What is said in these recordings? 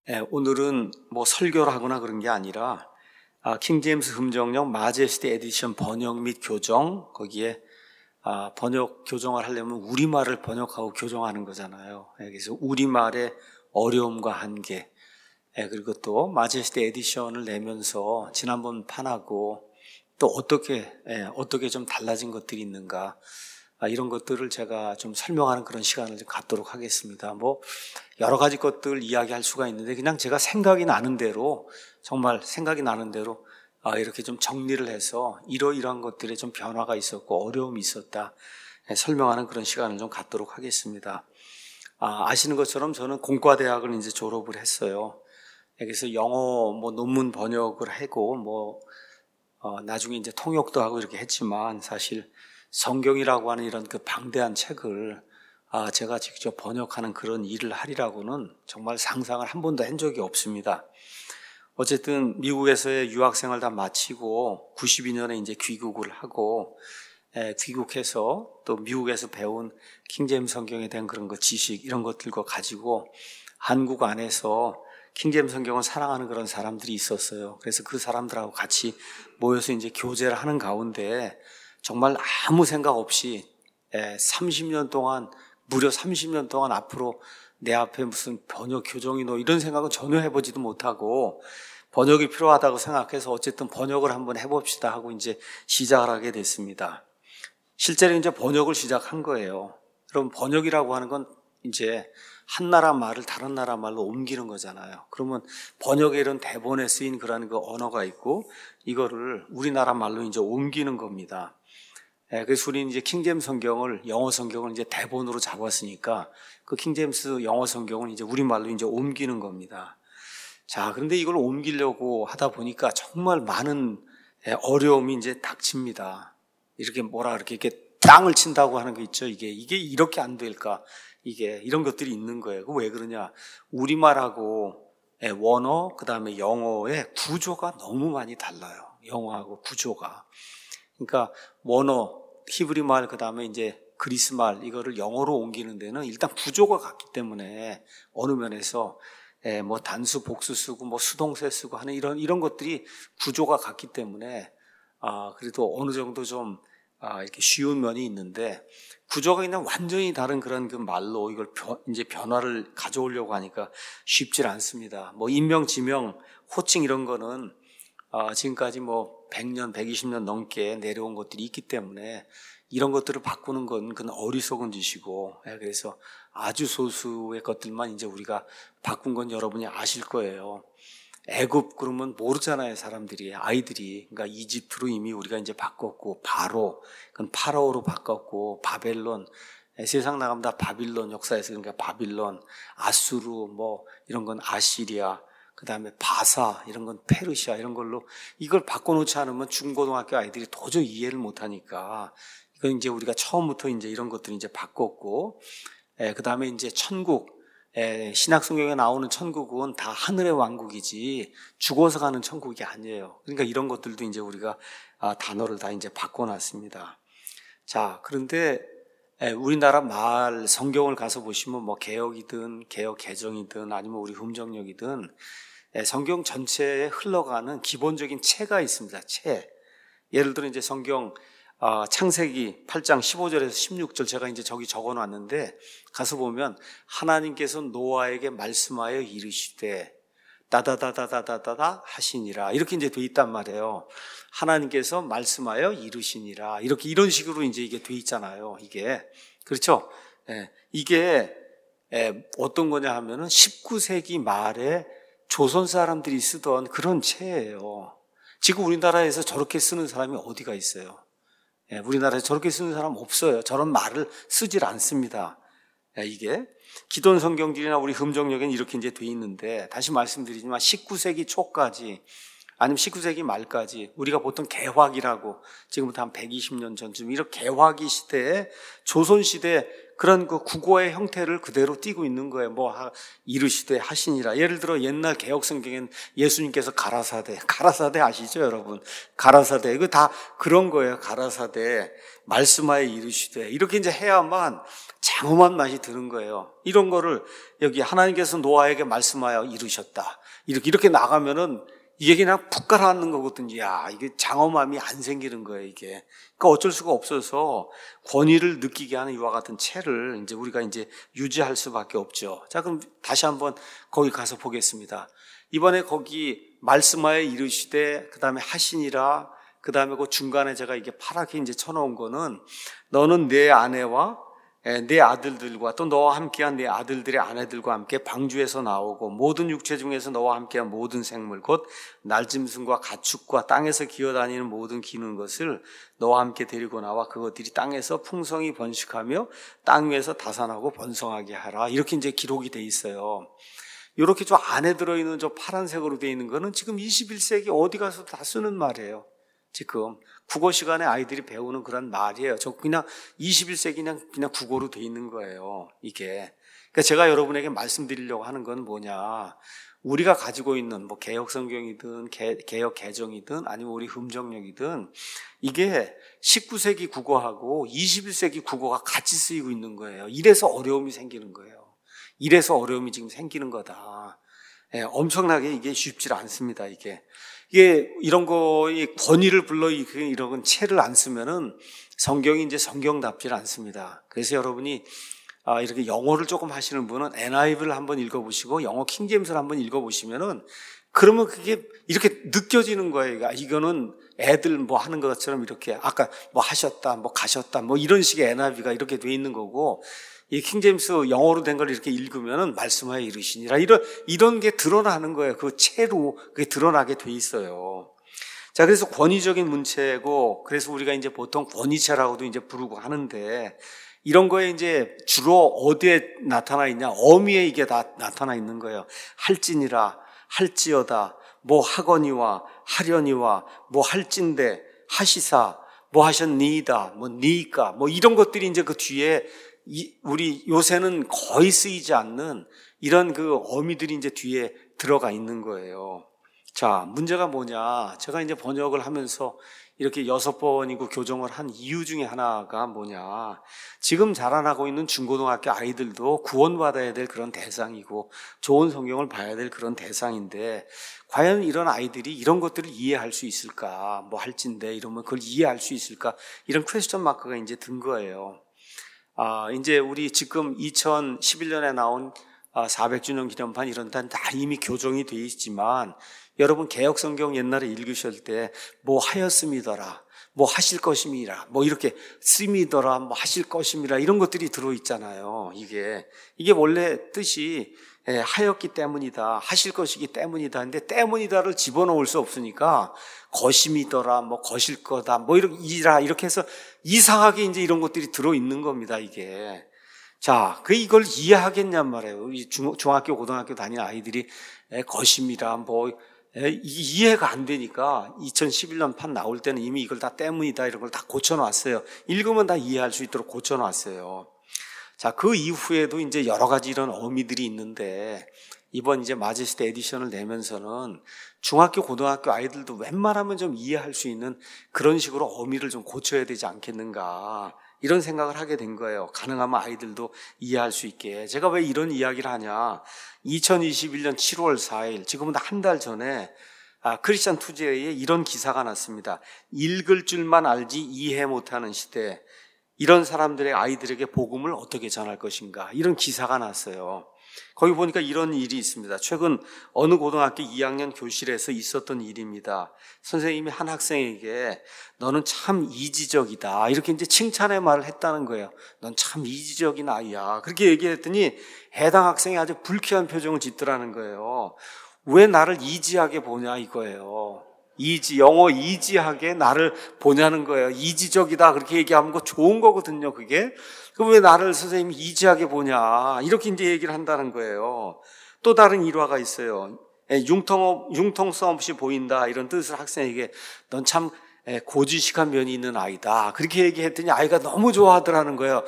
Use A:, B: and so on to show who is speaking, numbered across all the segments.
A: 오늘은 뭐 설교를 하거나 그런 게 아니라 킹제임스 금정역 마제스티 에디션 번역 및 교정, 거기에 번역 교정을 하려면 우리말을 번역하고 교정하는 거잖아요. 그래서 우리말의 어려움과 한계, 그리고 또 마제스티 에디션을 내면서 지난번 판하고 또 어떻게 좀 달라진 것들이 있는가, 이런 것들을 제가 좀 설명하는 그런 시간을 좀 갖도록 하겠습니다. 뭐 여러 가지 것들 이야기할 수가 있는데 그냥 제가 생각이 나는 대로, 정말 생각이 나는 대로 이렇게 좀 정리를 해서 이러이러한 것들에 좀 변화가 있었고 어려움이 있었다, 설명하는 그런 시간을 좀 갖도록 하겠습니다. 아시는 것처럼 저는 공과대학을 이제 졸업을 했어요. 그래서 영어 뭐 논문 번역을 하고 나중에 이제 통역도 하고 이렇게 했지만, 사실 성경이라고 하는 이런 그 방대한 책을 제가 직접 번역하는 그런 일을 하리라고는 정말 상상을 한 번도 한 적이 없습니다. 어쨌든 미국에서의 유학생활 다 마치고 92년에 이제 귀국을 하고, 귀국해서 또 미국에서 배운 킹제임스 성경에 대한 그런 거 지식, 이런 것들과 가지고 한국 안에서 킹제임스 성경을 사랑하는 그런 사람들이 있었어요. 그래서 그 사람들하고 같이 모여서 이제 교제를 하는 가운데 정말 아무 생각 없이 30년 동안, 무려 30년 동안 앞으로 내 앞에 무슨 번역 교정이노 이런 생각은 전혀 해보지도 못하고, 번역이 필요하다고 생각해서 어쨌든 번역을 한번 해봅시다 하고 이제 시작을 하게 됐습니다. 실제로 이제 번역을 시작한 거예요. 그럼 번역이라고 하는 건 이제 한 나라 말을 다른 나라 말로 옮기는 거잖아요. 그러면 번역에 이런 대본에 쓰인 그런 그 언어가 있고, 이거를 우리나라 말로 이제 옮기는 겁니다. 그래서 우리는 이제 킹제임스 성경을, 영어 성경을 이제 대본으로 잡았으니까 그 킹제임스 영어 성경을 이제 우리말로 이제 옮기는 겁니다. 자, 그런데 이걸 옮기려고 하다 보니까 정말 많은 어려움이 이제 닥칩니다. 이렇게 땅을 친다고 하는 거 있죠. 이게 이렇게 안 될까? 이런 것들이 있는 거예요. 왜 그러냐? 우리말하고 원어, 그 다음에 영어의 구조가 너무 많이 달라요. 영어하고 구조가. 그러니까 원어, 히브리 말, 그 다음에 이제 그리스 말, 이거를 영어로 옮기는 데는 일단 구조가 같기 때문에 어느 면에서 뭐 단수, 복수 쓰고 뭐 수동태 쓰고 하는 이런 것들이 구조가 같기 때문에 그래도 어느 정도 좀 이렇게 쉬운 면이 있는데, 구조가 그냥 완전히 다른 그런 그 말로 이걸 이제 변화를 가져오려고 하니까 쉽질 않습니다. 뭐 인명, 지명, 호칭 이런 거는 지금까지 뭐 100년, 120년 넘게 내려온 것들이 있기 때문에 이런 것들을 바꾸는 건 그건 어리석은 짓이고, 그래서 아주 소수의 것들만 이제 우리가 바꾼 건 여러분이 아실 거예요. 애굽 그러면 모르잖아요, 사람들이, 아이들이. 그러니까 이집트로 이미 우리가 이제 바꿨고, 그건 파라오로 바꿨고, 바벨론, 세상 나가면 다 바빌론, 역사에서 그러니까 바빌론, 아수르, 뭐 이런 건 아시리아, 그 다음에 바사, 이런 건 페르시아, 이런 걸로 이걸 바꿔놓지 않으면 중고등학교 아이들이 도저히 이해를 못하니까, 이건 이제 우리가 처음부터 이제 이런 것들을 이제 바꿨고, 그 다음에 이제 천국, 신약 성경에 나오는 천국은 다 하늘의 왕국이지 죽어서 가는 천국이 아니에요. 그러니까 이런 것들도 이제 우리가 단어를 다 이제 바꿔놨습니다. 자, 그런데 우리나라 말 성경을 가서 보시면 뭐 개역이든 개역 개정이든 아니면 우리 금정역이든 성경 전체에 흘러가는 기본적인 체가 있습니다. 체. 예를 들어 이제 성경 창세기 8장 15절에서 16절 제가 이제 저기 적어 놨는데, 가서 보면 하나님께서 노아에게 말씀하여 이르시되 따다다다다다다 하시니라, 이렇게 이제 돼 있단 말이에요. 하나님께서 말씀하여 이르시니라, 이런 식으로 이제 이게 돼 있잖아요. 이게 그렇죠? 이게 어떤 거냐 하면은 19세기 말에 조선 사람들이 쓰던 그런 체예요. 지금 우리나라에서 저렇게 쓰는 사람이 어디가 있어요? 우리나라에서 저렇게 쓰는 사람 없어요. 저런 말을 쓰질 않습니다. 이게 기존 성경들이나 우리 금정역에는 이렇게 이제 돼 있는데, 다시 말씀드리지만 19세기 초까지 아니면 19세기 말까지 우리가 보통 개화기라고, 지금부터 한 120년 전쯤 이런 개화기 시대에, 조선 시대 그런 그 국어의 형태를 그대로 띠고 있는 거예요. 뭐 이르시되 하시니라. 예를 들어 옛날 개역 성경엔 예수님께서 가라사대 아시죠, 여러분? 가라사대 이거 다 그런 거예요. 가라사대 말씀하여 이르시되 이렇게 이제 해야만 장엄한 맛이 드는 거예요. 이런 거를 여기 하나님께서 노아에게 말씀하여 이르셨다. 이렇게 나가면은 이게 그냥 푹 가라앉는 거거든요. 야, 이게 장엄함이 안 생기는 거예요, 이게. 그러니까 어쩔 수가 없어서 권위를 느끼게 하는 이와 같은 채를 이제 우리가 이제 유지할 수밖에 없죠. 자, 그럼 다시 한번 거기 가서 보겠습니다. 이번에 거기 말씀하여 이르시되, 그 다음에 하시니라, 그 다음에 그 중간에 제가 이게 파랗게 이제 쳐놓은 거는 너는 내 아내와 내 아들들과 또 너와 함께한 내 아들들의 아내들과 함께 방주에서 나오고 모든 육체 중에서 너와 함께한 모든 생물 곧 날짐승과 가축과 땅에서 기어다니는 모든 기는 것을 너와 함께 데리고 나와 그것들이 땅에서 풍성히 번식하며 땅 위에서 다산하고 번성하게 하라. 이렇게 이제 기록이 돼 있어요. 이렇게 저 안에 들어있는 저 파란색으로 돼 있는 거는 지금 21세기 어디 가서 다 쓰는 말이에요. 지금 국어 시간에 아이들이 배우는 그런 말이에요. 저 그냥 21세기 그냥 국어로 돼 있는 거예요. 이게. 그러니까 제가 여러분에게 말씀드리려고 하는 건 뭐냐. 우리가 가지고 있는 뭐 개역 성경이든 개역 개정이든 아니면 우리 흠정력이든 이게 19세기 국어하고 21세기 국어가 같이 쓰이고 있는 거예요. 이래서 어려움이 생기는 거예요. 이래서 어려움이 지금 생기는 거다. 엄청나게 이게 쉽지 않습니다. 이게 이런 거에 권위를 불러 이런 채를 안 쓰면은 성경이 이제 성경답지 않습니다. 그래서 여러분이 이렇게 영어를 조금 하시는 분은 NIV를 한번 읽어보시고 영어 킹제임스를 한번 읽어보시면은 그러면 그게 이렇게 느껴지는 거예요. 이거는 애들 뭐 하는 것처럼 이렇게 아까 뭐 하셨다, 뭐 가셨다, 뭐 이런 식의 NIV가 이렇게 돼 있는 거고. 이 킹제임스 영어로 된 걸 이렇게 읽으면은 말씀하여 이르시니라 이런 게 드러나는 거예요. 그 채로 그게 드러나게 돼 있어요. 자, 그래서 권위적인 문체고 그래서 우리가 이제 보통 권위체라고도 이제 부르고 하는데 이런 거에 이제 주로 어디에 나타나 있냐? 어미에 이게 다 나타나 있는 거예요. 할지니라, 할지어다, 뭐 하거니와 하려니와 뭐 할진대, 하시사, 뭐 하셨니이다, 뭐 니까, 뭐 이런 것들이 이제 그 뒤에 우리 요새는 거의 쓰이지 않는 이런 그 어미들이 이제 뒤에 들어가 있는 거예요. 자, 문제가 뭐냐? 제가 이제 번역을 하면서 이렇게 6번이고 교정을 한 이유 중에 하나가 뭐냐? 지금 자라나고 있는 중고등학교 아이들도 구원받아야 될 그런 대상이고 좋은 성경을 봐야 될 그런 대상인데 과연 이런 아이들이 이런 것들을 이해할 수 있을까? 뭐 할진데 이러면 그걸 이해할 수 있을까? 이런 퀘스천 마크가 이제 든 거예요. 이제 우리 지금 2011년에 나온 400주년 기념판 이런 데는 다 이미 교정이 되어 있지만 여러분 개역성경 옛날에 읽으실 때 뭐 하였음이더라, 뭐 하실 것임이라, 뭐 이렇게 씀이더라, 뭐 하실 것임이라 이런 것들이 들어있잖아요. 이게 원래 뜻이 하였기 때문이다, 하실 것이기 때문이다. 근데 때문이다를 집어넣을 수 없으니까 것임이더라, 뭐 것일 거다, 뭐 이렇게 해서 이상하게 이제 이런 것들이 들어있는 겁니다, 이게. 자, 이걸 이해하겠냔 말이에요. 우리 중학교, 고등학교 다니는 아이들이 것임이라, 뭐, 이해가 안 되니까 2011년 판 나올 때는 이미 이걸 다 때문이다, 이런 걸 다 고쳐놨어요. 읽으면 다 이해할 수 있도록 고쳐놨어요. 자, 그 이후에도 이제 여러 가지 이런 어미들이 있는데 이번 이제 마제스티 에디션을 내면서는 중학교, 고등학교 아이들도 웬만하면 좀 이해할 수 있는 그런 식으로 어미를 좀 고쳐야 되지 않겠는가 이런 생각을 하게 된 거예요. 가능하면 아이들도 이해할 수 있게. 제가 왜 이런 이야기를 하냐? 2021년 7월 4일 지금은 한 달 전에 크리스천 투제이에 이런 기사가 났습니다. 읽을 줄만 알지 이해 못하는 시대, 이런 사람들의 아이들에게 복음을 어떻게 전할 것인가, 이런 기사가 났어요. 거기 보니까 이런 일이 있습니다. 최근 어느 고등학교 2학년 교실에서 있었던 일입니다. 선생님이 한 학생에게 너는 참 이지적이다, 이렇게 이제 칭찬의 말을 했다는 거예요. 넌 참 이지적인 아이야, 그렇게 얘기했더니 해당 학생이 아주 불쾌한 표정을 짓더라는 거예요. 왜 나를 이지하게 보냐 이거예요. 영어 이지하게 나를 보냐는 거예요. 이지적이다 그렇게 얘기하면 그거 좋은 거거든요, 그게. 그럼 왜 나를 선생님이 이지하게 보냐, 이렇게 이제 얘기를 한다는 거예요. 또 다른 일화가 있어요. 융통성 없이 보인다, 이런 뜻을 학생에게 넌 참 고지식한 면이 있는 아이다. 그렇게 얘기했더니 아이가 너무 좋아하더라는 거예요.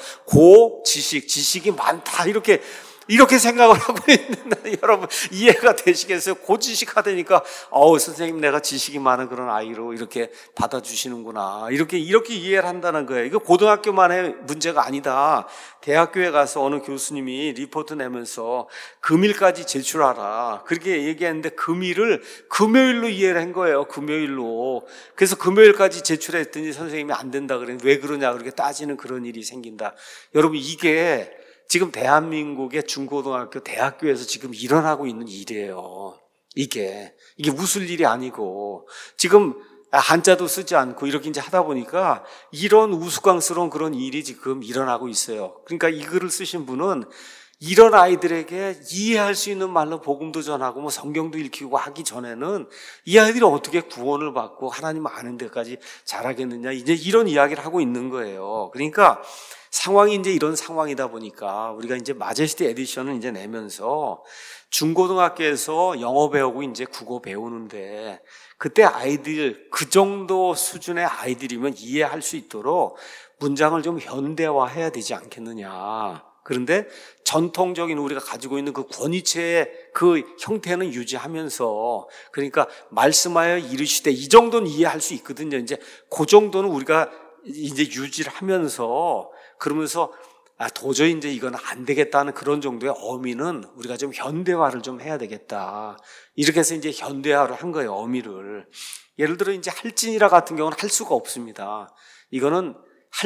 A: 지식이 많다. 이렇게 생각을 하고 있는데 여러분 이해가 되시겠어요? 고지식하다니까 선생님 내가 지식이 많은 그런 아이로 이렇게 받아주시는구나. 이렇게 이해를 한다는 거예요. 이거 고등학교만의 문제가 아니다. 대학교에 가서 어느 교수님이 리포트 내면서 금일까지 제출하라. 그렇게 얘기했는데 금일을 금요일로 이해를 한 거예요. 금요일로. 그래서 금요일까지 제출했더니 선생님이 안 된다 그래. 왜 그러냐 그렇게 따지는 그런 일이 생긴다. 여러분 이게 지금 대한민국의 중고등학교, 대학교에서 지금 일어나고 있는 일이에요. 이게 웃을 일이 아니고 지금 한자도 쓰지 않고 이렇게 이제 하다 보니까 이런 우스꽝스러운 그런 일이 지금 일어나고 있어요. 그러니까 이 글을 쓰신 분은 이런 아이들에게 이해할 수 있는 말로 복음도 전하고 뭐 성경도 읽히고 하기 전에는 이 아이들이 어떻게 구원을 받고 하나님 아는 데까지 자라겠느냐 이제 이런 이야기를 하고 있는 거예요. 그러니까 상황이 이제 이런 상황이다 보니까 우리가 이제 마제스티 에디션을 이제 내면서 중고등학교에서 영어 배우고 이제 국어 배우는데 그때 아이들 그 정도 수준의 아이들이면 이해할 수 있도록 문장을 좀 현대화해야 되지 않겠느냐. 그런데 전통적인 우리가 가지고 있는 그 권위체의 그 형태는 유지하면서 그러니까 말씀하여 이르시되 이 정도는 이해할 수 있거든요. 이제 그 정도는 우리가 이제 유지를 하면서 그러면서 도저히 이제 이건 안 되겠다는 그런 정도의 어미는 우리가 좀 현대화를 좀 해야 되겠다. 이렇게 해서 이제 현대화를 한 거예요, 어미를. 예를 들어 이제 할진이라 같은 경우는 할 수가 없습니다. 이거는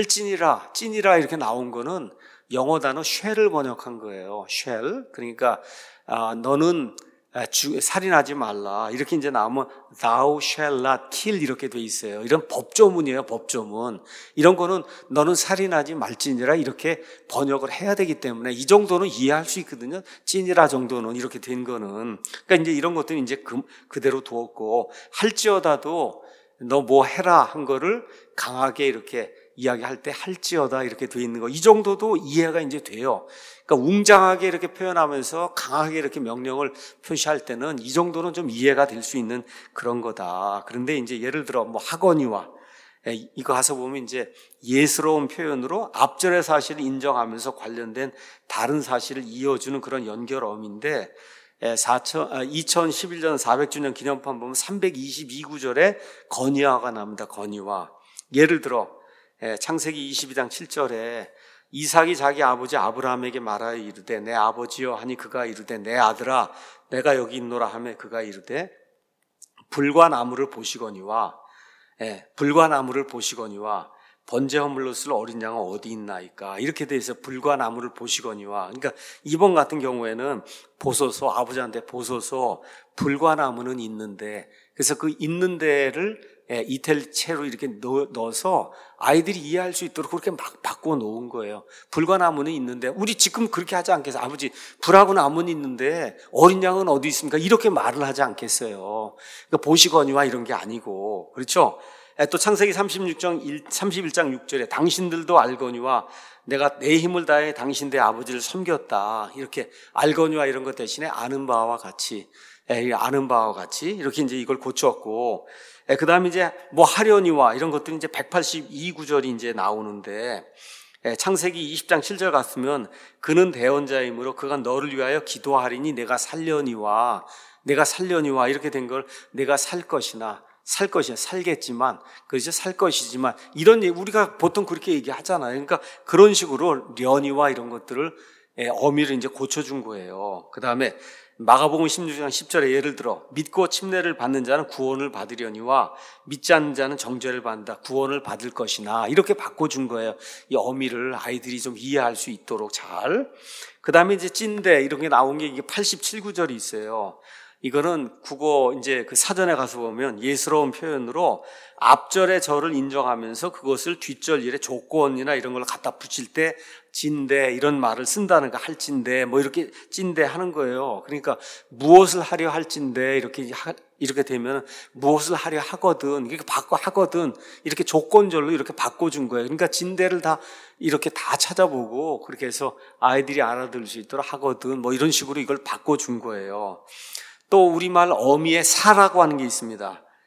A: 찐이라 이렇게 나온 거는 영어 단어 shall을 번역한 거예요. shall. 그러니까 너는 살인하지 말라. 이렇게 이제 나오면 thou shall not kill 이렇게 돼 있어요. 이런 법조문이에요, 법조문. 이런 거는 너는 살인하지 말지니라 이렇게 번역을 해야 되기 때문에 이 정도는 이해할 수 있거든요. 찐이라 정도는 이렇게 된 거는. 그러니까 이제 이런 것들은 이제 그대로 두었고 할지어다도 너 뭐 해라 한 거를 강하게 이렇게 이야기할 때 할지어다 이렇게 돼 있는 거. 이 정도도 이해가 이제 돼요. 그러니까 웅장하게 이렇게 표현하면서 강하게 이렇게 명령을 표시할 때는 이 정도는 좀 이해가 될 수 있는 그런 거다. 그런데 이제 예를 들어 뭐 하거니와 이거 가서 보면 이제 예스러운 표현으로 앞절의 사실을 인정하면서 관련된 다른 사실을 이어주는 그런 연결어민데 2011년 400주년 기념판 보면 322구절에 건의화가 나옵니다. 건의화. 예를 들어 창세기 22장 7절에 이삭이 자기 아버지 아브라함에게 말하여 이르되 내 아버지여 하니 그가 이르되 내 아들아 내가 여기 있노라 하며 그가 이르되 불과 나무를 보시거니와 번제 허물로 쓸 어린 양은 어디 있나이까 이렇게 돼 있어요. 불과 나무를 보시거니와. 그러니까 이번 같은 경우에는 보소서 아버지한테 보소서 불과 나무는 있는데 그래서 그 있는 데를 이탈체로 이렇게 넣어서 아이들이 이해할 수 있도록 그렇게 막 바꿔 놓은 거예요. 불과 나무는 있는데 우리 지금 그렇게 하지 않겠어요? 아버지 불하고 나무는 있는데 어린 양은 어디 있습니까? 이렇게 말을 하지 않겠어요. 그러니까 보시거니와 이런 게 아니고 그렇죠? 또 창세기 31장 6절에 당신들도 알거니와 내가 내 힘을 다해 당신들의 아버지를 섬겼다. 이렇게 알거니와 이런 것 대신에 아는 바와 같이 이렇게 이제 이걸 고쳤고 그 다음에 이제 뭐 하려니와 이런 것들이 이제 182구절이 이제 나오는데 창세기 20장 7절 같으면 그는 대언자이므로 그가 너를 위하여 기도하리니 내가 살려니와 이렇게 된 걸 내가 살겠지만, 그렇죠? 살 것이지만, 이런, 우리가 보통 그렇게 얘기하잖아요. 그러니까 그런 식으로 려니와 이런 것들을, 어미를 이제 고쳐준 거예요. 그 다음에 마가복음 16장 10절에 예를 들어, 믿고 침례를 받는 자는 구원을 받으려니와 믿지 않는 자는 정죄를 받는다. 구원을 받을 것이나, 이렇게 바꿔준 거예요. 이 어미를 아이들이 좀 이해할 수 있도록 잘. 그 다음에 이제 찐대, 이런 게 나온 게 이게 87구절이 있어요. 이거는 국어 이제 그 사전에 가서 보면 예스러운 표현으로 앞절의 절을 인정하면서 그것을 뒷절 일에 조건이나 이런 걸 갖다 붙일 때 진대 이런 말을 쓴다는 거 할진대 뭐 이렇게 찐대 하는 거예요. 그러니까 무엇을 하려 할진대 이렇게 되면 무엇을 하려 하거든 이렇게 바꿔 하거든 이렇게 조건절로 이렇게 바꿔준 거예요. 그러니까 진대를 다 이렇게 다 찾아보고 그렇게 해서 아이들이 알아들을 수 있도록 하거든 뭐 이런 식으로 이걸 바꿔준 거예요. 또 우리말 어미의 사라고 하는 게 있습니다.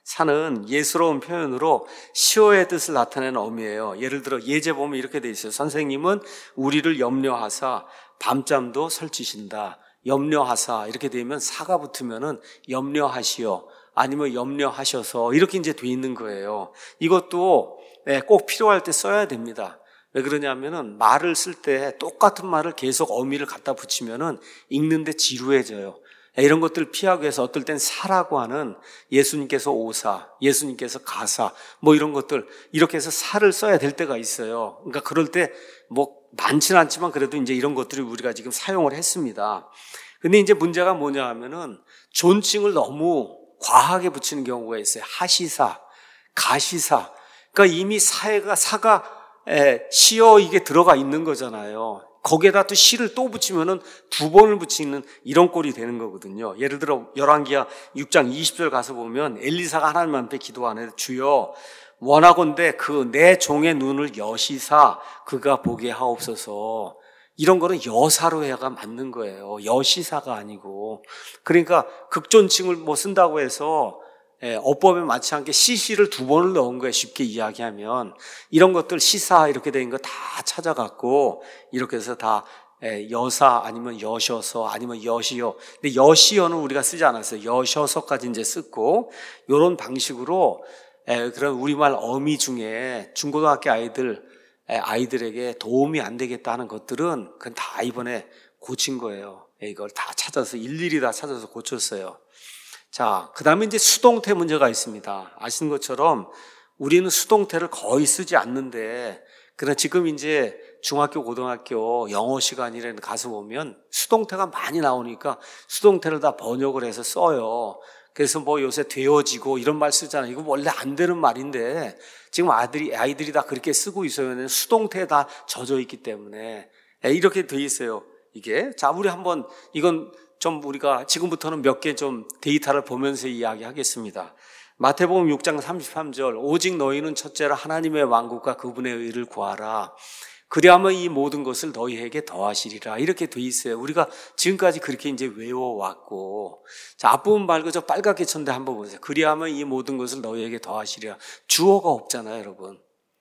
A: 사는 예스러운 표현으로 시호의 뜻을 나타내는 어미예요. 예를 들어 예제 보면 이렇게 돼 있어요. 선생님은 우리를 염려하사 밤잠도 설치신다. 염려하사 이렇게 되면 사가 붙으면은 염려하시오 아니면 염려하셔서 이렇게 이제 돼 있는 거예요. 이것도 꼭 필요할 때 써야 됩니다. 왜 그러냐면은 말을 쓸 때 똑같은 말을 계속 어미를 갖다 붙이면은 읽는데 지루해져요. 이런 것들을 피하기 위해서 어떨 땐 사라고 하는 예수님께서 오사, 예수님께서 가사, 뭐 이런 것들 이렇게 해서 사를 써야 될 때가 있어요. 그러니까 그럴 때 뭐 많지는 않지만 그래도 이제 이런 것들을 우리가 지금 사용을 했습니다. 근데 이제 문제가 뭐냐 하면은 존칭을 너무 과하게 붙이는 경우가 있어요. 하시사, 가시사. 그러니까 이미 사가 시어 이게 들어가 있는 거잖아요. 거기에다 또 시를 또 붙이면은 두 번을 붙이는 이런 꼴이 되는 거거든요. 예를 들어 열왕기하 6장 20절 가서 보면 엘리사가 하나님 앞에 기도하네. 주여 원하건대 그 내 종의 눈을 여시사 그가 보게 하옵소서. 이런 거는 여사로 해가 맞는 거예요. 여시사가 아니고. 그러니까 극존칭을 뭐 쓴다고 해서 어법에 맞지 않게 시시를 두 번을 넣은 거예요. 쉽게 이야기하면. 이런 것들 시사 이렇게 된 거 다 찾아갖고 이렇게 해서 다 여사 아니면 여셔서 아니면 여시여. 근데 여시여는 우리가 쓰지 않았어요. 여셔서까지 이제 쓰고 이런 방식으로 그런 우리말 어미 중에 중고등학교 아이들에게 도움이 안 되겠다 하는 것들은 그건 다 이번에 고친 거예요. 이걸 다 찾아서 일일이 다 찾아서 고쳤어요. 자, 그 다음에 이제 수동태 문제가 있습니다. 아시는 것처럼 우리는 수동태를 거의 쓰지 않는데, 그러나 지금 이제 중학교, 고등학교 영어 시간이라는 가서 보면 수동태가 많이 나오니까 수동태를 다 번역을 해서 써요. 그래서 뭐 요새 되어지고 이런 말 쓰잖아요. 이거 원래 안 되는 말인데 지금 아이들이 다 그렇게 쓰고 있어요. 수동태에 다 젖어 있기 때문에 이렇게 돼 있어요. 이게. 자, 우리 한번 이건 좀 우리가 지금부터는 몇 개 좀 데이터를 보면서 이야기하겠습니다. 마태복음 6장 33절 오직 너희는 첫째로 하나님의 왕국과 그분의 의를 구하라. 그리하면 이 모든 것을 너희에게 더하시리라. 이렇게 돼 있어요. 우리가 지금까지 그렇게 이제 외워왔고. 자, 앞부분 말고 저 빨갛게 쳤는데 한번 보세요. 그리하면 이 모든 것을 너희에게 더하시리라. 주어가 없잖아요, 여러분.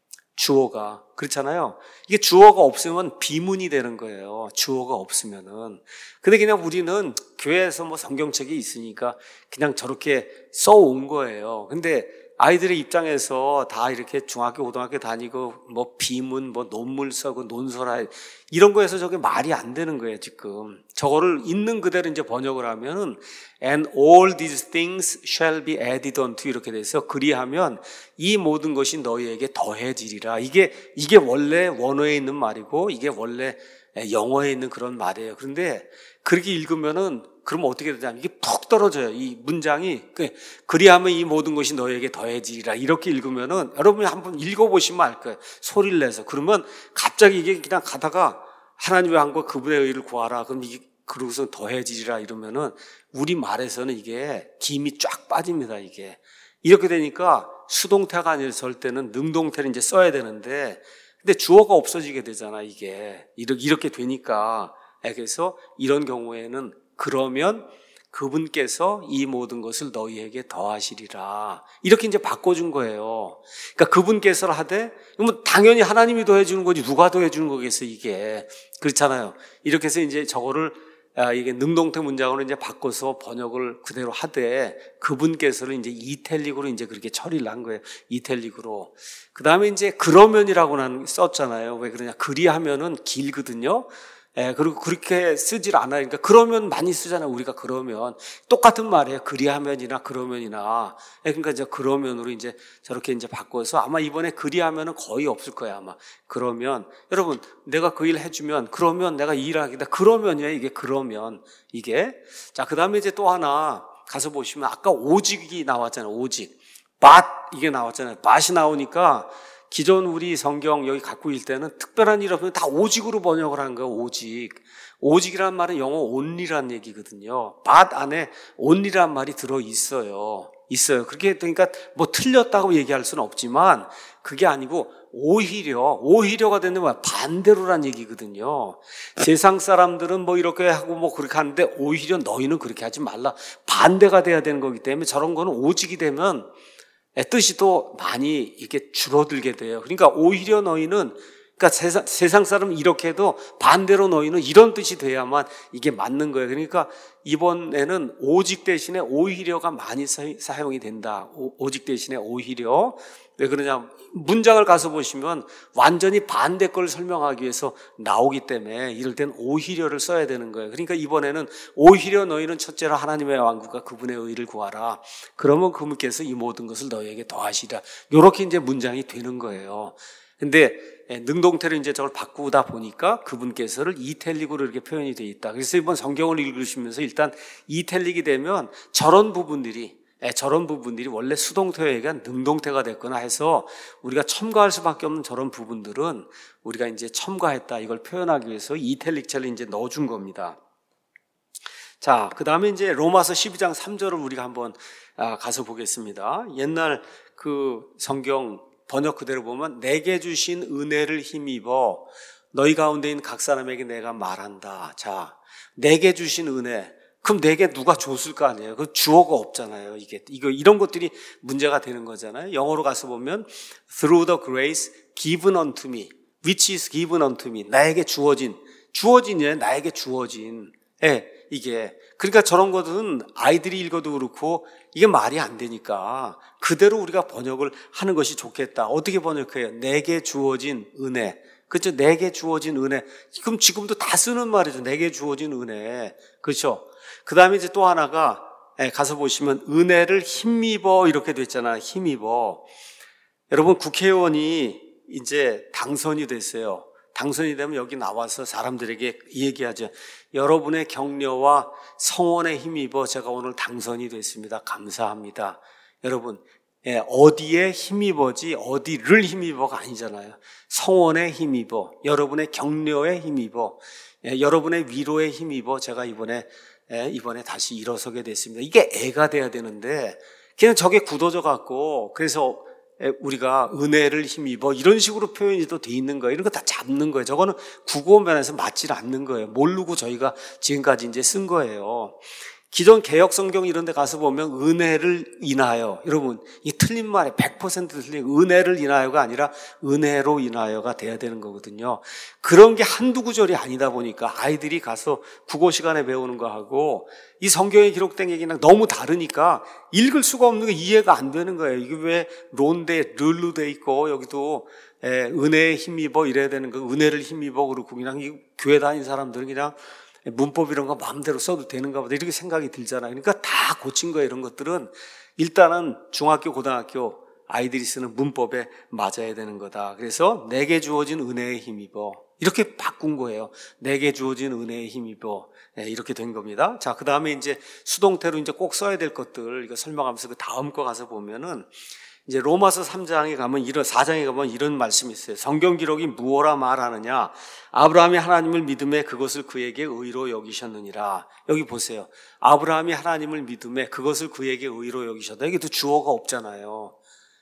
A: 주어가. 그렇잖아요. 이게 주어가 없으면 비문이 되는 거예요. 주어가 없으면은. 근데 그냥 우리는 교회에서 뭐 성경책이 있으니까 그냥 저렇게 써온 거예요. 근데 아이들의 입장에서 다 이렇게 중학교, 고등학교 다니고 뭐 비문, 뭐 논문 써고 논설할 이런 거에서 저게 말이 안 되는 거예요, 지금. 저거를 있는 그대로 이제 번역을 하면은 and all these things shall be added unto 이렇게 돼서 그리하면 이 모든 것이 너희에게 더해지리라. 이게 원래 원어에 있는 말이고 이게 원래 영어에 있는 그런 말이에요. 그런데 그렇게 읽으면은 그러면 어떻게 되냐면 이게 푹 떨어져요. 이 문장이 그리하면 이 모든 것이 너에게 더해지리라 이렇게 읽으면은 여러분이 한번 읽어보시면 알 거예요. 소리를 내서. 그러면 갑자기 이게 그냥 가다가 하나님의 왕국과 그분의 의를 구하라. 그럼 이게 그러고서 더해지리라 이러면은 우리 말에서는 이게 김이 쫙 빠집니다. 이게 이렇게 되니까 수동태가 아니라 설 때는 능동태를 이제 써야 되는데 근데 주어가 없어지게 되잖아. 이게 이렇게 되니까. 그래서 이런 경우에는 그러면 그분께서 이 모든 것을 너희에게 더하시리라. 이렇게 이제 바꿔준 거예요. 그러니까 그분께서를 하되, 뭐 당연히 하나님이 더해주는 거지 누가 더해주는 거겠어, 이게. 그렇잖아요. 이렇게 해서 이제 저거를, 이게 능동태 문장으로 이제 바꿔서 번역을 그대로 하되, 그분께서를 이제 이탈릭으로 이제 그렇게 처리를 한 거예요. 이탈릭으로. 그 다음에 이제 그러면이라고는 썼잖아요. 왜 그러냐. 그리하면은 길거든요. 그리고 그렇게 쓰질 않아요. 그러니까 그러면 많이 쓰잖아요. 우리가 그러면 똑같은 말이에요. 그리하면이나 그러면이나. 그러니까 이제 그러면으로 이제 저렇게 이제 바꿔서 아마 이번에 그리하면은 거의 없을 거예요. 아마 그러면 여러분 내가 그 일 해주면 그러면 내가 이 일을 하겠다. 그러면이에요. 이게 그러면 이게 자 그다음에 이제 또 하나 가서 보시면 아까 오직이 나왔잖아요. 오직 but 이게 나왔잖아요. but이 나오니까. 기존 우리 성경 여기 갖고 있을 때는 특별한 일 없으면 다 오직으로 번역을 한 거예요. 오직. 오직이라는 말은 영어 only라는 얘기거든요. but 안에 only라는 말이 들어있어요. 있어요. 그렇게 그러니까 뭐 틀렸다고 얘기할 수는 없지만 그게 아니고 오히려가 되는 건 반대로란 얘기거든요. 세상 사람들은 뭐 이렇게 하고 뭐 그렇게 하는데 오히려 너희는 그렇게 하지 말라. 반대가 돼야 되는 거기 때문에 저런 거는 오직이 되면 뜻이 또 많이 이렇게 줄어들게 돼요. 그러니까 오히려 너희는 그러니까 세상 사람은 이렇게 해도 반대로 너희는 이런 뜻이 돼야만 이게 맞는 거예요. 그러니까 이번에는 오직 대신에 오히려가 많이 사용이 된다. 오직 대신에 오히려. 왜 그러냐? 문장을 가서 보시면 완전히 반대 걸 설명하기 위해서 나오기 때문에 이럴 땐 오히려를 써야 되는 거예요. 그러니까 이번에는 오히려 너희는 첫째로 하나님의 왕국과 그분의 의를 구하라. 그러면 그분께서 이 모든 것을 너희에게 더하시리라. 이렇게 이제 문장이 되는 거예요. 근데 능동태로 이제 저걸 바꾸다 보니까 그분께서를 이탈릭으로 이렇게 표현이 되어 있다. 그래서 이번 성경을 읽으시면서 일단 이탈릭이 되면 저런 부분들이 원래 수동태가 능동태가 됐거나 해서 우리가 첨가할 수밖에 없는 저런 부분들은 우리가 이제 첨가했다. 이걸 표현하기 위해서 이탈릭체를 이제 넣어준 겁니다. 자, 그 다음에 이제 로마서 12장 3절을 우리가 한번 가서 보겠습니다. 옛날 그 성경 번역 그대로 보면 내게 주신 은혜를 힘입어 너희 가운데 있는 각 사람에게 내가 말한다. 자, 내게 주신 은혜. 그럼 내게 누가 줬을 거 아니에요? 그 주어가 없잖아요. 이런 것들이 문제가 되는 거잖아요. 영어로 가서 보면 through the grace given unto me, which is given unto me. 나에게 주어진이에요. 나에게 주어진. 이게. 그러니까 저런 것은 아이들이 읽어도 그렇고 이게 말이 안 되니까 그대로 우리가 번역을 하는 것이 좋겠다. 어떻게 번역해요? 내게 주어진 은혜. 그렇죠? 내게 주어진 은혜. 그럼 지금도 다 쓰는 말이죠. 내게 주어진 은혜. 그렇죠? 그 다음에 이제 또 하나가 가서 보시면 은혜를 힘입어 이렇게 됐잖아요. 힘입어. 여러분 국회의원이 이제 당선이 됐어요. 당선이 되면 여기 나와서 사람들에게 얘기하죠. 여러분의 격려와 성원에 힘입어 제가 오늘 당선이 됐습니다. 감사합니다. 여러분, 어디에 힘입어지 어디를 힘입어가 아니잖아요. 성원에 힘입어, 여러분의 격려에 힘입어, 여러분의 위로에 힘입어 제가 이번에 다시 일어서게 됐습니다. 이게 애가 돼야 되는데 그냥 저게 굳어져 갖고 그래서 우리가 은혜를 힘입어 이런 식으로 표현이 또 돼 있는 거예요. 이런 거 다 잡는 거예요. 저거는 국어 면에서 맞질 않는 거예요. 모르고 저희가 지금까지 이제 쓴 거예요. 기존 개역 성경 이런 데 가서 보면 은혜를 인하여, 여러분 이 틀린 말에 100% 틀린 은혜를 인하여가 아니라 은혜로 인하여가 돼야 되는 거거든요. 그런 게 한두 구절이 아니다 보니까 아이들이 가서 국어 시간에 배우는 거하고 이 성경에 기록된 얘기랑 너무 다르니까 읽을 수가 없는 게 이해가 안 되는 거예요. 이게 왜 론데 르르 돼 있고 여기도 은혜에 힘입어 이래야 되는 거, 은혜를 힘입어 그렇고 그냥 이 교회 다니는 사람들은 그냥 문법 이런 거 마음대로 써도 되는가 보다 이렇게 생각이 들잖아요. 그러니까 다 고친 거예요. 이런 것들은 일단은 중학교, 고등학교 아이들이 쓰는 문법에 맞아야 되는 거다. 그래서 내게 주어진 은혜에 힘입어 이렇게 바꾼 거예요. 내게 주어진 은혜에 힘입어 이렇게 된 겁니다. 자, 그 다음에 이제 수동태로 이제 꼭 써야 될 것들 이거 설명하면서 그 다음 거 가서 보면은 이제 로마서 3장에 가면 4장에 가면 이런 말씀이 있어요. 성경 기록이 무엇라 말하느냐? 아브라함이 하나님을 믿음에 그것을 그에게 의로 여기셨느니라. 여기 보세요. 아브라함이 하나님을 믿음에 그것을 그에게 의로 여기셨다. 여기도 주어가 없잖아요.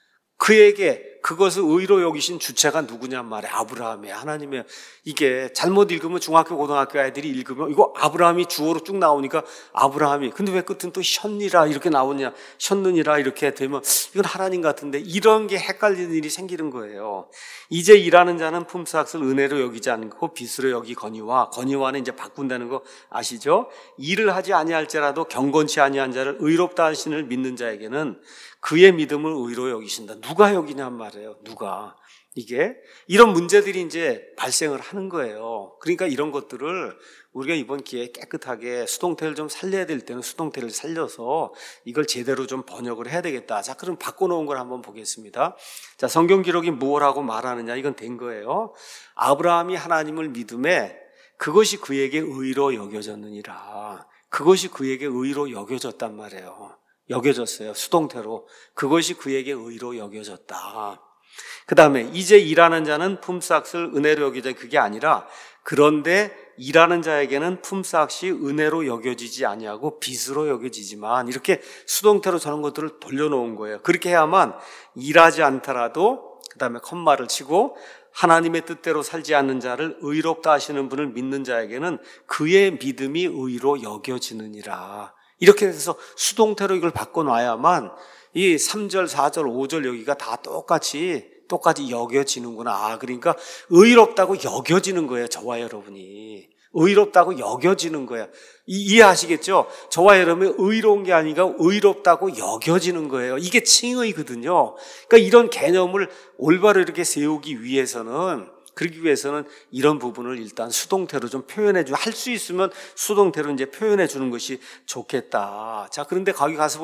A: 그에게 그것을 의로 여기신 주체가 누구냔 말이에요. 아브라함이에요. 하나님이에요. 이게 잘못 읽으면 중학교 고등학교 아이들이 읽으면 이거 아브라함이 주어로 쭉 나오니까 아브라함이 근데 왜 끝은 또 셨니라 이렇게 나오냐, 셨느니라 이렇게 되면 이건 하나님 같은데 이런 게 헷갈리는 일이 생기는 거예요. 이제 일하는 자는 품삯을 은혜로 여기지 않고 빚으로 여기거니와, 거니와는 이제 바꾼다는 거 아시죠? 일을 하지 아니할지라도 경건치 아니한 자를 의롭다 하신을 믿는 자에게는 그의 믿음을 의로 여기신다. 누가 여기냔 말이에요. 누가. 이게 이런 문제들이 이제 발생을 하는 거예요. 그러니까 이런 것들을 우리가 이번 기회에 깨끗하게 수동태를 좀 살려야 될 때는 수동태를 살려서 이걸 제대로 좀 번역을 해야 되겠다. 자, 그럼 바꿔놓은 걸 한번 보겠습니다. 자, 성경 기록이 무엇라고 말하느냐? 이건 된 거예요. 아브라함이 하나님을 믿음에 그것이 그에게 의로 여겨졌느니라. 그것이 그에게 의로 여겨졌단 말이에요. 여겨졌어요. 수동태로. 그것이 그에게 의로 여겨졌다. 그 다음에 이제 일하는 자는 품삯을 은혜로 여기자. 그게 아니라 그런데 일하는 자에게는 품삯이 은혜로 여겨지지 아니하고 빚으로 여겨지지만, 이렇게 수동태로 저런 것들을 돌려놓은 거예요. 그렇게 해야만 일하지 않더라도, 그 다음에 컴마를 치고, 하나님의 뜻대로 살지 않는 자를 의롭다 하시는 분을 믿는 자에게는 그의 믿음이 의로 여겨지느니라. 이렇게 해서 수동태로 이걸 바꿔놔야만 이 3절, 4절, 5절 여기가 다 똑같이 여겨지는구나. 그러니까 의롭다고 여겨지는 거예요. 저와 여러분이 의롭다고 여겨지는 거예요. 이해하시겠죠? 저와 여러분이 의로운 게 아니라 의롭다고 여겨지는 거예요. 이게 칭의거든요. 그러니까 이런 개념을 올바로 이렇게 세우기 위해서는, 그러기 위해서는 이런 부분을 일단 수동태로 좀 할 수 있으면 수동태로 이제 표현해 주는 것이 좋겠다. 자, 그런데 거기 가서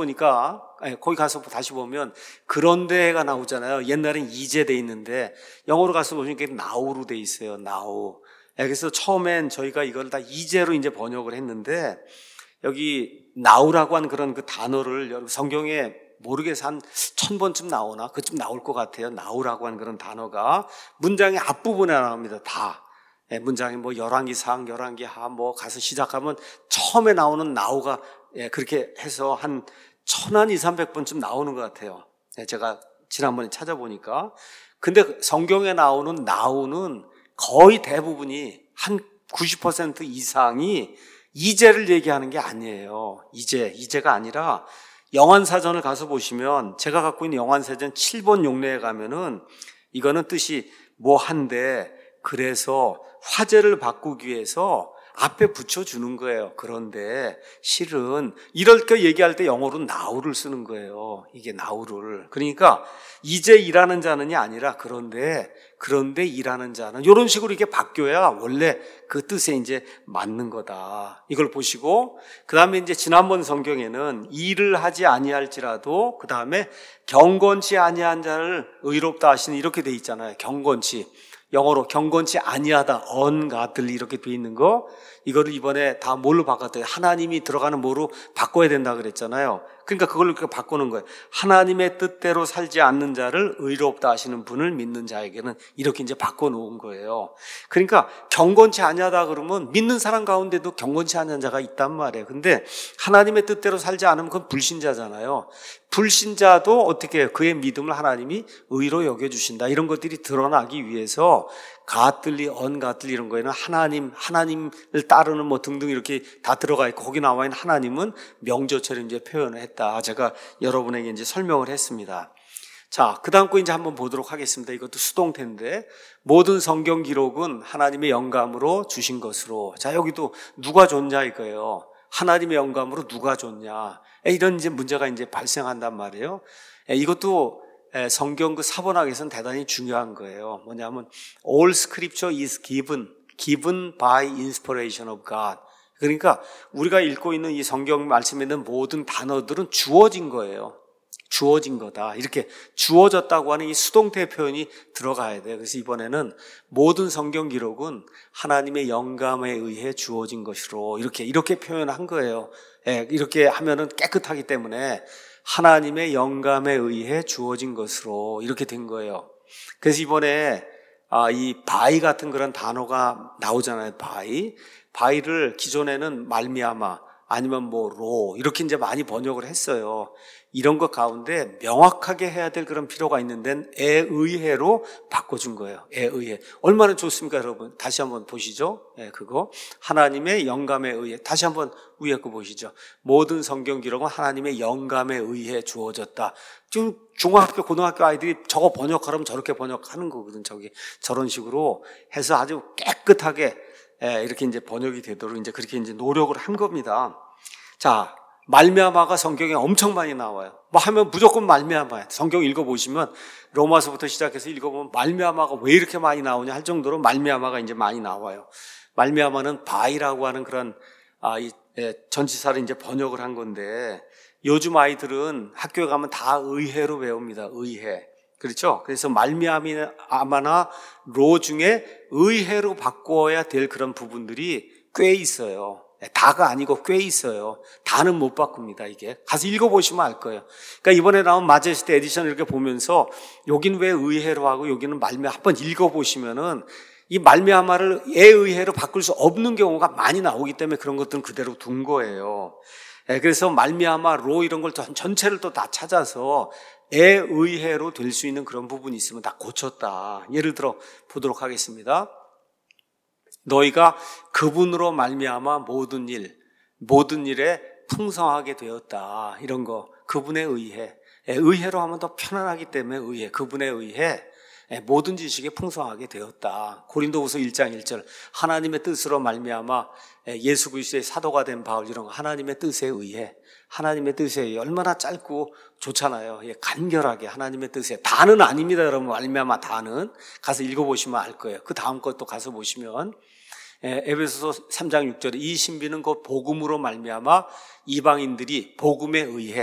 A: 다시 보면 그런데가 나오잖아요. 옛날엔 이제 돼 있는데 영어로 가서 보니까 now로 돼 있어요. now. 그래서 처음엔 저희가 이걸 다 이제로 이제 번역을 했는데, 여기 now라고 하는 그런 그 단어를 여러분 성경에 모르겠어 한 1000번쯤 나오나? 그쯤 나올 것 같아요. now라고 하는 그런 단어가 문장의 앞부분에 나옵니다. 다. 문장이 뭐 열왕기상, 열왕기하 뭐 가서 시작하면 처음에 나오는 now가 그렇게 해서 한 1200~300번쯤 나오는 것 같아요. 제가 지난번에 찾아보니까. 근데 성경에 나오는 now는 거의 대부분이 한 90% 이상이 이제를 얘기하는 게 아니에요. 이제가 아니라 영안사전을 가서 보시면, 제가 갖고 있는 영안사전 7번 용례에 가면은 이거는 뜻이 뭐 한데, 그래서 화제를 바꾸기 위해서 앞에 붙여주는 거예요. 그런데 실은 이럴 거 얘기할 때 영어로 now를 쓰는 거예요. 이게 now를. 그러니까 이제 일하는 자는이 아니라 그런데 일하는 자는, 이런 식으로 이렇게 바뀌어야 원래 그 뜻에 이제 맞는 거다. 이걸 보시고, 그 다음에 이제 지난번 성경에는 일을 하지 아니할지라도, 그 다음에 경건치 아니한 자를 의롭다 하시는, 이렇게 돼 있잖아요. 경건치. 영어로 경건치 아니하다, ungodly 이렇게 돼 있는 거, 이거를 이번에 다 뭘로 바꿨대요? 하나님이 들어가는 뭐로 바꿔야 된다 그랬잖아요. 그러니까 그걸 이렇게 바꾸는 거예요. 하나님의 뜻대로 살지 않는 자를 의롭다 하시는 분을 믿는 자에게는, 이렇게 이제 바꿔놓은 거예요. 그러니까 경건치 아니하다 그러면 믿는 사람 가운데도 경건치 않은 자가 있단 말이에요. 근데 하나님의 뜻대로 살지 않으면 그건 불신자잖아요. 불신자도 어떻게 해요? 그의 믿음을 하나님이 의로 여겨주신다. 이런 것들이 드러나기 위해서 godly, ungodly 이런 거에는 하나님을 따르는 뭐 등등 이렇게 다 들어가 있고, 거기 나와 있는 하나님은 명조처럼 이제 표현을 했다. 제가 여러분에게 이제 설명을 했습니다. 자, 그 다음 거 이제 한번 보도록 하겠습니다. 이것도 수동태인데, 모든 성경 기록은 하나님의 영감으로 주신 것으로. 자, 여기도 누가 줬냐 이거예요. 하나님의 영감으로 누가 줬냐. 이런 이제 문제가 이제 발생한단 말이에요. 이것도 성경 그 사본학에서는 대단히 중요한 거예요. 뭐냐면 all scripture is given by inspiration of God. 그러니까 우리가 읽고 있는 이 성경 말씀에 있는 모든 단어들은 주어진 거예요. 주어진 거다. 이렇게 주어졌다고 하는 이 수동태 표현이 들어가야 돼요. 그래서 이번에는 모든 성경 기록은 하나님의 영감에 의해 주어진 것으로 이렇게 표현한 거예요. 이렇게 하면은 깨끗하기 때문에 하나님의 영감에 의해 주어진 것으로 이렇게 된 거예요. 그래서 이번에 이 바이 같은 그런 단어가 나오잖아요. 바이를 기존에는 말미암아 아니면 뭐 로 이렇게 이제 많이 번역을 했어요. 이런 것 가운데 명확하게 해야 될 그런 필요가 있는 데는 의해로 바꿔준 거예요. 의해. 얼마나 좋습니까, 여러분? 다시 한번 보시죠. 그거 하나님의 영감에 의해. 다시 한번 위에 거 보시죠. 모든 성경 기록은 하나님의 영감에 의해 주어졌다. 지금 중학교, 고등학교 아이들이 저거 번역하려면 저렇게 번역하는 거거든. 저런 식으로 해서 아주 깨끗하게 이렇게 이제 번역이 되도록 이제 그렇게 이제 노력을 한 겁니다. 자, 말미암아가 성경에 엄청 많이 나와요. 뭐 하면 무조건 말미암아요. 성경 읽어보시면 로마서부터 시작해서 읽어보면 말미암아가 왜 이렇게 많이 나오냐 할 정도로 말미암아가 이제 많이 나와요. 말미암아는 바이라고 하는 그런 전치사를 이제 번역을 한 건데, 요즘 아이들은 학교에 가면 다 의해로 배웁니다. 의해. 그렇죠? 그래서 말미암아나 로 중에 의해로 바꿔야 될 그런 부분들이 꽤 있어요. 다가 아니고 꽤 있어요. 다는 못 바꿉니다. 이게 가서 읽어보시면 알 거예요. 그러니까 이번에 나온 마제스티 에디션 이렇게 보면서 여긴 왜 의해로 하고 여기는 말미암아 한번 읽어보시면은 이 말미암아를 의해로 바꿀 수 없는 경우가 많이 나오기 때문에 그런 것들은 그대로 둔 거예요. 그래서 말미암아로 이런 걸 전체를 또 다 찾아서 의해로 될 수 있는 그런 부분이 있으면 다 고쳤다. 예를 들어 보도록 하겠습니다. 너희가 그분으로 말미암아 모든 일에 풍성하게 되었다. 이런 거 그분에 의해, 의해로 하면 더 편안하기 때문에 그분에 의해 모든 지식에 풍성하게 되었다. 고린도후서 1장 1절 하나님의 뜻으로 말미암아 예수 그리스도의 사도가 된 바울, 이런 거 하나님의 뜻에 의해, 하나님의 뜻에 의해. 얼마나 짧고 좋잖아요. 간결하게 하나님의 뜻에. 다는 아닙니다, 여러분. 말미암아 다는 가서 읽어보시면 알 거예요. 그 다음 것도 가서 보시면 에베소서 3장 6절에 이 신비는 곧 복음으로 말미암아 이방인들이 복음에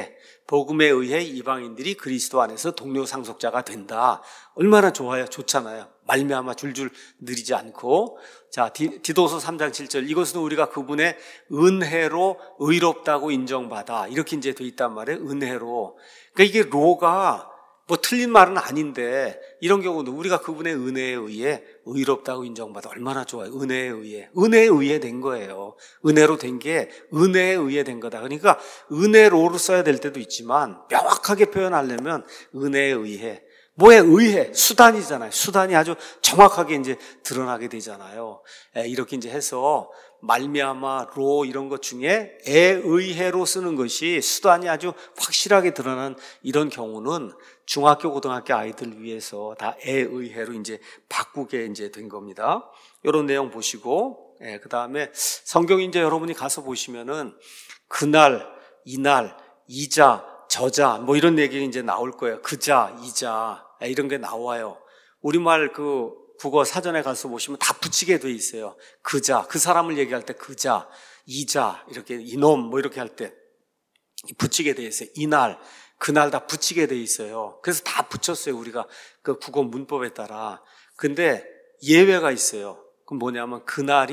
A: 의해 이방인들이 그리스도 안에서 동료 상속자가 된다. 얼마나 좋아요. 좋잖아요. 말미암아 줄줄 느리지 않고. 자, 디도서 3장 7절 이것은 우리가 그분의 은혜로 의롭다고 인정받아. 이렇게 이제 돼 있단 말이에요. 은혜로. 그러니까 이게 로가 뭐 틀린 말은 아닌데 이런 경우는 우리가 그분의 은혜에 의해 의롭다고 인정받아. 얼마나 좋아요. 은혜에 의해 된 거예요. 은혜로 된 게 은혜에 의해 된 거다. 그러니까 은혜로로 써야 될 때도 있지만 명확하게 표현하려면 은혜에 의해. 뭐에 의해? 수단이잖아요. 수단이 아주 정확하게 이제 드러나게 되잖아요. 이렇게 이제 해서 말미암아로 이런 것 중에 의해로 쓰는 것이 수단이 아주 확실하게 드러나는 이런 경우는 중학교, 고등학교 아이들 위해서 다 의해로 이제 바꾸게 이제 된 겁니다. 이런 내용 보시고, 그 다음에 성경 이제 여러분이 가서 보시면은 그날, 이날, 이자, 저자, 뭐 이런 얘기가 이제 나올 거예요. 그자, 이자, 이런 게 나와요. 우리말 국어 사전에 가서 보시면 다 붙이게 돼 있어요. 그자, 그 사람을 얘기할 때 그자, 이자, 이렇게 이놈 뭐 이렇게 할 때 붙이게 돼 있어요. 이날, 그날 다 붙이게 돼 있어요. 그래서 다 붙였어요. 우리가 그 국어 문법에 따라. 근데 예외가 있어요. 그럼 뭐냐면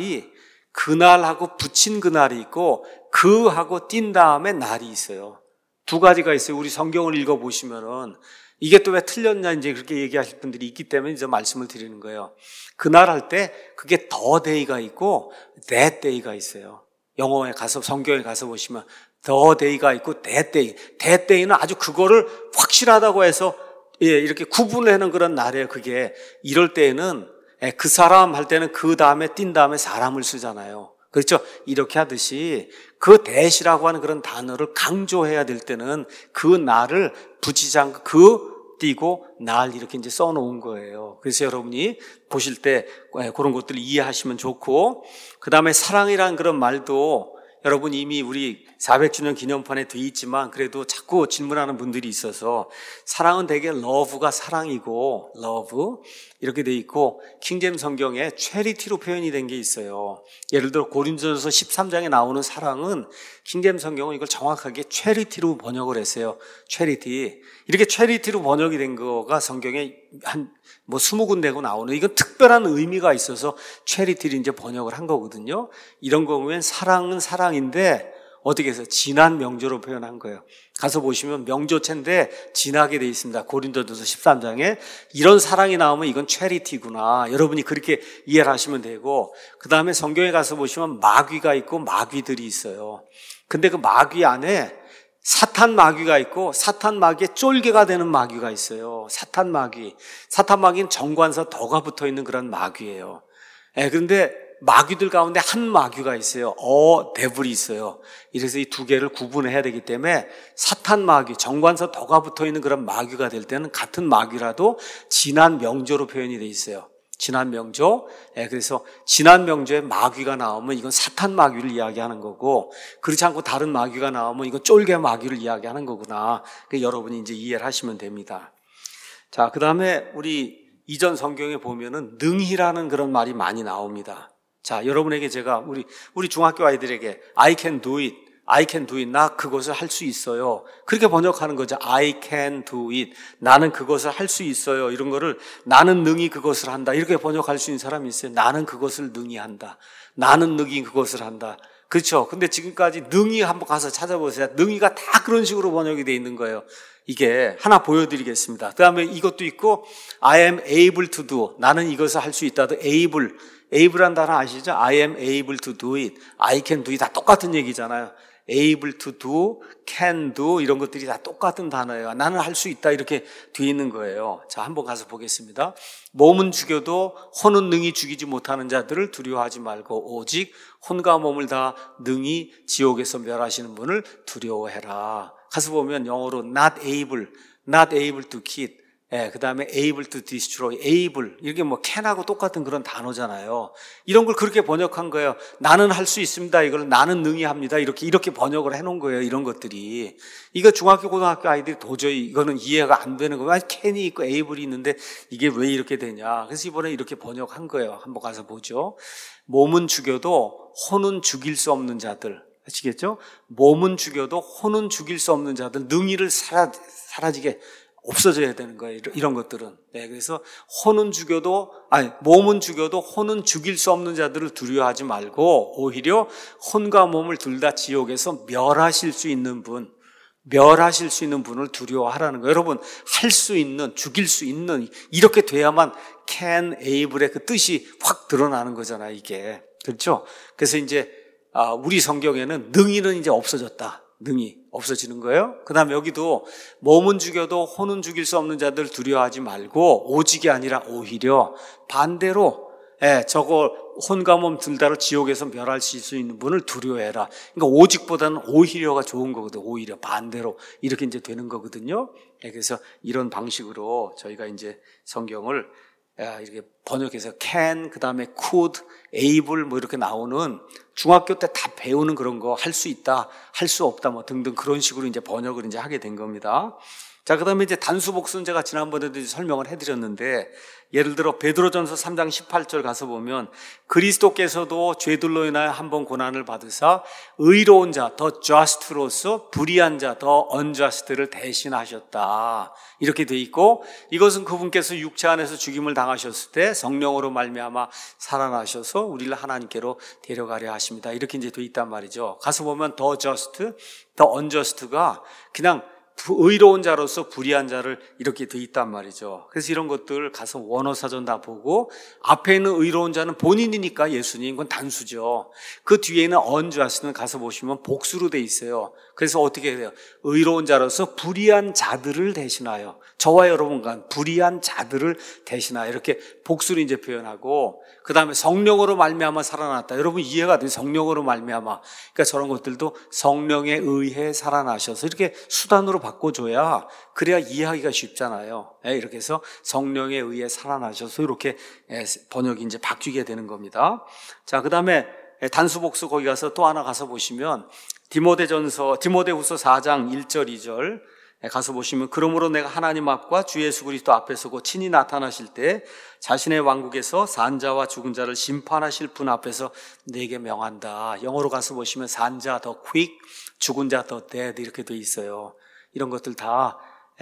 A: 그날하고 붙인 그날이 있고 그하고 띈 다음에 날이 있어요. 두 가지가 있어요. 우리 성경을 읽어보시면은 이게 또 왜 틀렸냐 이제 그렇게 얘기하실 분들이 있기 때문에 이제 말씀을 드리는 거예요. 그날 할 때 그게 the day가 있고 that day가 있어요. 영어에 가서 성경에 가서 보시면 the day가 있고 that day. that day는 아주 그거를 확실하다고 해서 이렇게 구분을 하는 그런 날이에요. 그게 이럴 때에는 그 사람 할 때는 그 다음에 띈 다음에 사람을 쓰잖아요. 그렇죠? 이렇게 하듯이 그 that이라고 하는 그런 단어를 강조해야 될 때는 그 날을 붙이지 않고 띄고 날 이렇게 이제 써놓은 거예요. 그래서 여러분이 보실 때 그런 것들을 이해하시면 좋고, 그 다음에 사랑이란 그런 말도 여러분 이미 우리 400주년 기념판에 돼 있지만 그래도 자꾸 질문하는 분들이 있어서 사랑은 대개 love가 사랑이고 love 이렇게 돼 있고 킹제임스 성경에 charity로 표현이 된 게 있어요. 예를 들어 고린도전서 13장에 나오는 사랑은 킹제임스 성경은 이걸 정확하게 charity로 번역을 했어요. charity. 이렇게 charity로 번역이 된 거가 성경에 한 20군데고 나오는, 이건 특별한 의미가 있어서 charity를 이제 번역을 한 거거든요. 이런 경우엔 사랑은 사랑인데 어떻게 해서 지난 명조로 표현한 거예요. 가서 보시면 명조체인데 지나게 돼 있습니다. 고린도전서 13장에 이런 사랑이 나오면 이건 charity구나. 여러분이 그렇게 이해를 하시면 되고, 그 다음에 성경에 가서 보시면 마귀가 있고 마귀들이 있어요. 근데 그 마귀 안에 사탄 마귀가 있고 사탄 마귀의 쫄개가 되는 마귀가 있어요. 사탄 마귀는 정관사 덕가 붙어 있는 그런 마귀예요. 그런데 마귀들 가운데 한 마귀가 있어요. 데블이 있어요. 이래서 이 두 개를 구분해야 되기 때문에 사탄 마귀, 정관사 덕가 붙어 있는 그런 마귀가 될 때는 같은 마귀라도 지난 명조로 표현이 돼 있어요. 지난 명조. 그래서 지난 명조에 마귀가 나오면 이건 사탄 마귀를 이야기하는 거고, 그렇지 않고 다른 마귀가 나오면 이건 쫄개 마귀를 이야기하는 거구나. 여러분이 이제 이해를 하시면 됩니다. 자, 그 다음에 우리 이전 성경에 보면은 능히라는 그런 말이 많이 나옵니다. 자, 여러분에게 제가 우리 중학교 아이들에게 I can do it. 나 그것을 할 수 있어요. 그렇게 번역하는 거죠. I can do it. 나는 그것을 할 수 있어요. 이런 거를 나는 능히 그것을 한다. 이렇게 번역할 수 있는 사람이 있어요. 나는 그것을 능히 한다. 나는 능히 그것을 한다. 그렇죠. 근데 지금까지 능히 한번 가서 찾아보세요. 능히가 다 그런 식으로 번역이 돼 있는 거예요. 이게 하나 보여드리겠습니다. 그 다음에 이것도 있고 I am able to do. 나는 이것을 할 수 있다도 able란 단어 아시죠? I am able to do it. I can do it. 다 똑같은 얘기잖아요. able to do, can do 이런 것들이 다 똑같은 단어예요. 나는 할 수 있다 이렇게 돼 있는 거예요. 자, 한번 가서 보겠습니다. 몸은 죽여도 혼은 능히 죽이지 못하는 자들을 두려워하지 말고 오직 혼과 몸을 다 능히 지옥에서 멸하시는 분을 두려워해라. 가서 보면 영어로 not able to kill. 그 다음에 able to destroy, able 이렇게 뭐 can하고 똑같은 그런 단어잖아요. 이런 걸 그렇게 번역한 거예요. 나는 할 수 있습니다. 이걸 나는 능히 합니다. 이렇게 번역을 해놓은 거예요. 이런 것들이 이거 중학교 고등학교 아이들이 도저히 이거는 이해가 안 되는 거예요. can이 있고 able이 있는데 이게 왜 이렇게 되냐. 그래서 이번에 이렇게 번역한 거예요. 한번 가서 보죠. 몸은 죽여도 혼은 죽일 수 없는 자들. 아시겠죠? 몸은 죽여도 혼은 죽일 수 없는 자들, 능히를 사라지게 없어져야 되는 거예요. 이런 것들은. 네, 그래서 몸은 죽여도 혼은 죽일 수 없는 자들을 두려워하지 말고 오히려 혼과 몸을 둘 다 지옥에서 멸하실 수 있는 분을 두려워하라는 거예요. 여러분, 할 수 있는, 죽일 수 있는 이렇게 돼야만 can, able의 그 뜻이 확 드러나는 거잖아요. 이게. 그렇죠? 그래서 이제 우리 성경에는 능히는 이제 없어졌다. 능히 없어지는 거예요. 그 다음에 여기도 몸은 죽여도 혼은 죽일 수 없는 자들 두려워하지 말고 오직이 아니라 오히려 반대로 저거 혼과 몸 둘 다를 지옥에서 멸하실 수 있는 분을 두려워해라. 그러니까 오직보다는 오히려가 좋은 거거든요. 오히려 반대로 이렇게 이제 되는 거거든요. 그래서 이런 방식으로 저희가 이제 성경을 이렇게 번역해서 can, 그 다음에 could, able 뭐 이렇게 나오는 중학교 때 다 배우는 그런 거 할 수 있다, 할 수 없다 뭐 등등 그런 식으로 이제 번역을 이제 하게 된 겁니다. 자, 그 다음에 이제 단수 복수는 제가 지난번에도 설명을 해드렸는데 예를 들어 베드로전서 3장 18절 가서 보면 그리스도께서도 죄들로 인하여 한 번 고난을 받으사 의로운 자, 더 just로서 불의한 자, 더 unjust를 대신하셨다. 이렇게 돼 있고 이것은 그분께서 육체 안에서 죽임을 당하셨을 때 성령으로 말미암아 살아나셔서 우리를 하나님께로 데려가려 하십니다. 이렇게 이제 돼 있단 말이죠. 가서 보면 더 just, 더 unjust가 그냥 의로운 자로서 불의한 자를 이렇게 돼 있단 말이죠. 그래서 이런 것들 가서 원어사전 다 보고 앞에 있는 의로운 자는 본인이니까 예수님, 그건 단수죠. 그 뒤에 있는 unjust는 가서 보시면 복수로 돼 있어요. 그래서 어떻게 해야 돼요? 의로운 자로서 불의한 자들을 대신하여, 저와 여러분과 불의한 자들을 대신하여 이렇게 복수를 이제 표현하고 그 다음에 성령으로 말미암아 살아났다. 여러분 이해가 돼요? 성령으로 말미암아. 그러니까 저런 것들도 성령에 의해 살아나셔서 이렇게 수단으로 바꿔줘야 그래야 이해하기가 쉽잖아요. 이렇게 해서 성령에 의해 살아나셔서 이렇게 번역이 이제 바뀌게 되는 겁니다. 자, 그 다음에 단수복수 거기 가서 또 하나 가서 보시면 디모데후서 4장 1절 2절 가서 보시면 그러므로 내가 하나님 앞과 주 예수 그리스도 앞에 서고 친히 나타나실 때 자신의 왕국에서 산자와 죽은 자를 심판하실 분 앞에서 내게 명한다. 영어로 가서 보시면 산자 더 quick, 죽은 자 더 dead 이렇게 돼 있어요. 이런 것들 다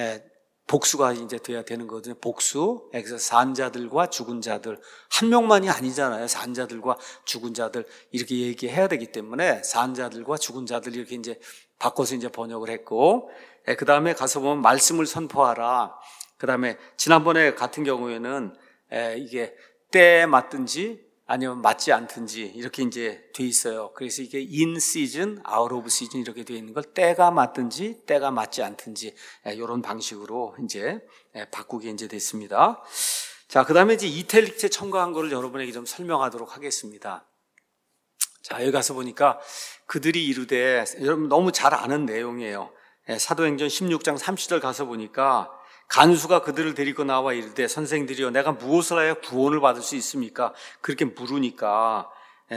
A: 복수가 이제 돼야 되는 거거든요. 복수. 그래서 산자들과 죽은 자들 한 명만이 아니잖아요. 산자들과 죽은 자들 이렇게 얘기해야 되기 때문에 산자들과 죽은 자들 이렇게 이제 바꿔서 이제 번역을 했고, 그 다음에 가서 보면 말씀을 선포하라. 그 다음에 지난번에 같은 경우에는 이게 때에 맞든지 아니면 맞지 않든지 이렇게 이제 돼 있어요. 그래서 이게 in season, out of season 이렇게 돼 있는 걸 때가 맞든지 때가 맞지 않든지 이런 방식으로 이제 바꾸게 이제 됐습니다. 자, 그 다음에 이제 이탈릭체 첨가한 거를 여러분에게 좀 설명하도록 하겠습니다. 자, 여기 가서 보니까 그들이 이르되, 여러분 너무 잘 아는 내용이에요. 사도행전 16장 30절 가서 보니까 간수가 그들을 데리고 나와 이르되 선생들이여 내가 무엇을 하여 구원을 받을 수 있습니까? 그렇게 물으니까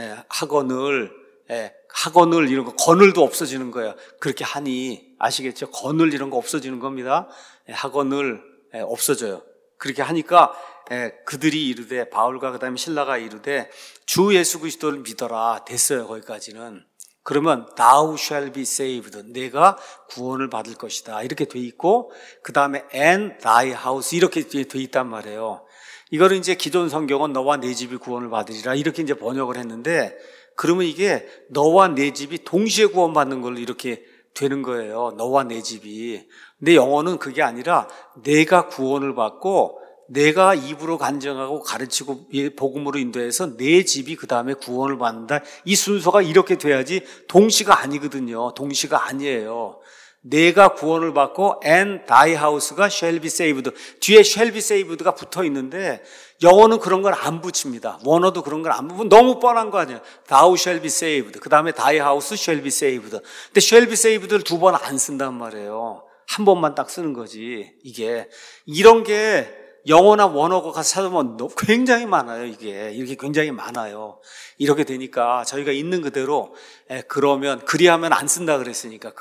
A: 학원을 이런 거 거늘도 없어지는 거예요. 그렇게 하니 아시겠죠? 거늘 이런 거 없어지는 겁니다. 학원을 없어져요. 그렇게 하니까 그들이 이르되 바울과 그다음에 실라가 이르되 주 예수 그리스도를 믿어라. 됐어요. 거기까지는. 그러면 thou shall be saved. 내가 구원을 받을 것이다. 이렇게 돼 있고 그 다음에 and thy house 이렇게 돼 있단 말이에요. 이거를 이제 기존 성경은 너와 네 집이 구원을 받으리라 이렇게 이제 번역을 했는데 그러면 이게 너와 내 집이 동시에 구원받는 걸로 이렇게 되는 거예요. 너와 내 집이. 근데 영어는 그게 아니라 내가 구원을 받고 내가 입으로 간증하고 가르치고 복음으로 인도해서 내 집이 그 다음에 구원을 받는다. 이 순서가 이렇게 돼야지 동시가 아니거든요. 동시가 아니에요. 내가 구원을 받고 and thy house가 shall be saved. 뒤에 shall be saved가 붙어 있는데 영어는 그런 걸 안 붙입니다. 원어도 그런 걸 안 붙으면 너무 뻔한 거 아니에요. Thou shall be saved. 그 다음에 thy house shall be saved. 근데 shall be saved를 두 번 안 쓴단 말이에요. 한 번만 딱 쓰는 거지. 이게 이런 게 영어나 원어가 가서 찾아보면 굉장히 많아요. 이게 이렇게 굉장히 많아요. 이렇게 되니까 저희가 있는 그대로 그러면 그리하면 안 쓴다 그랬으니까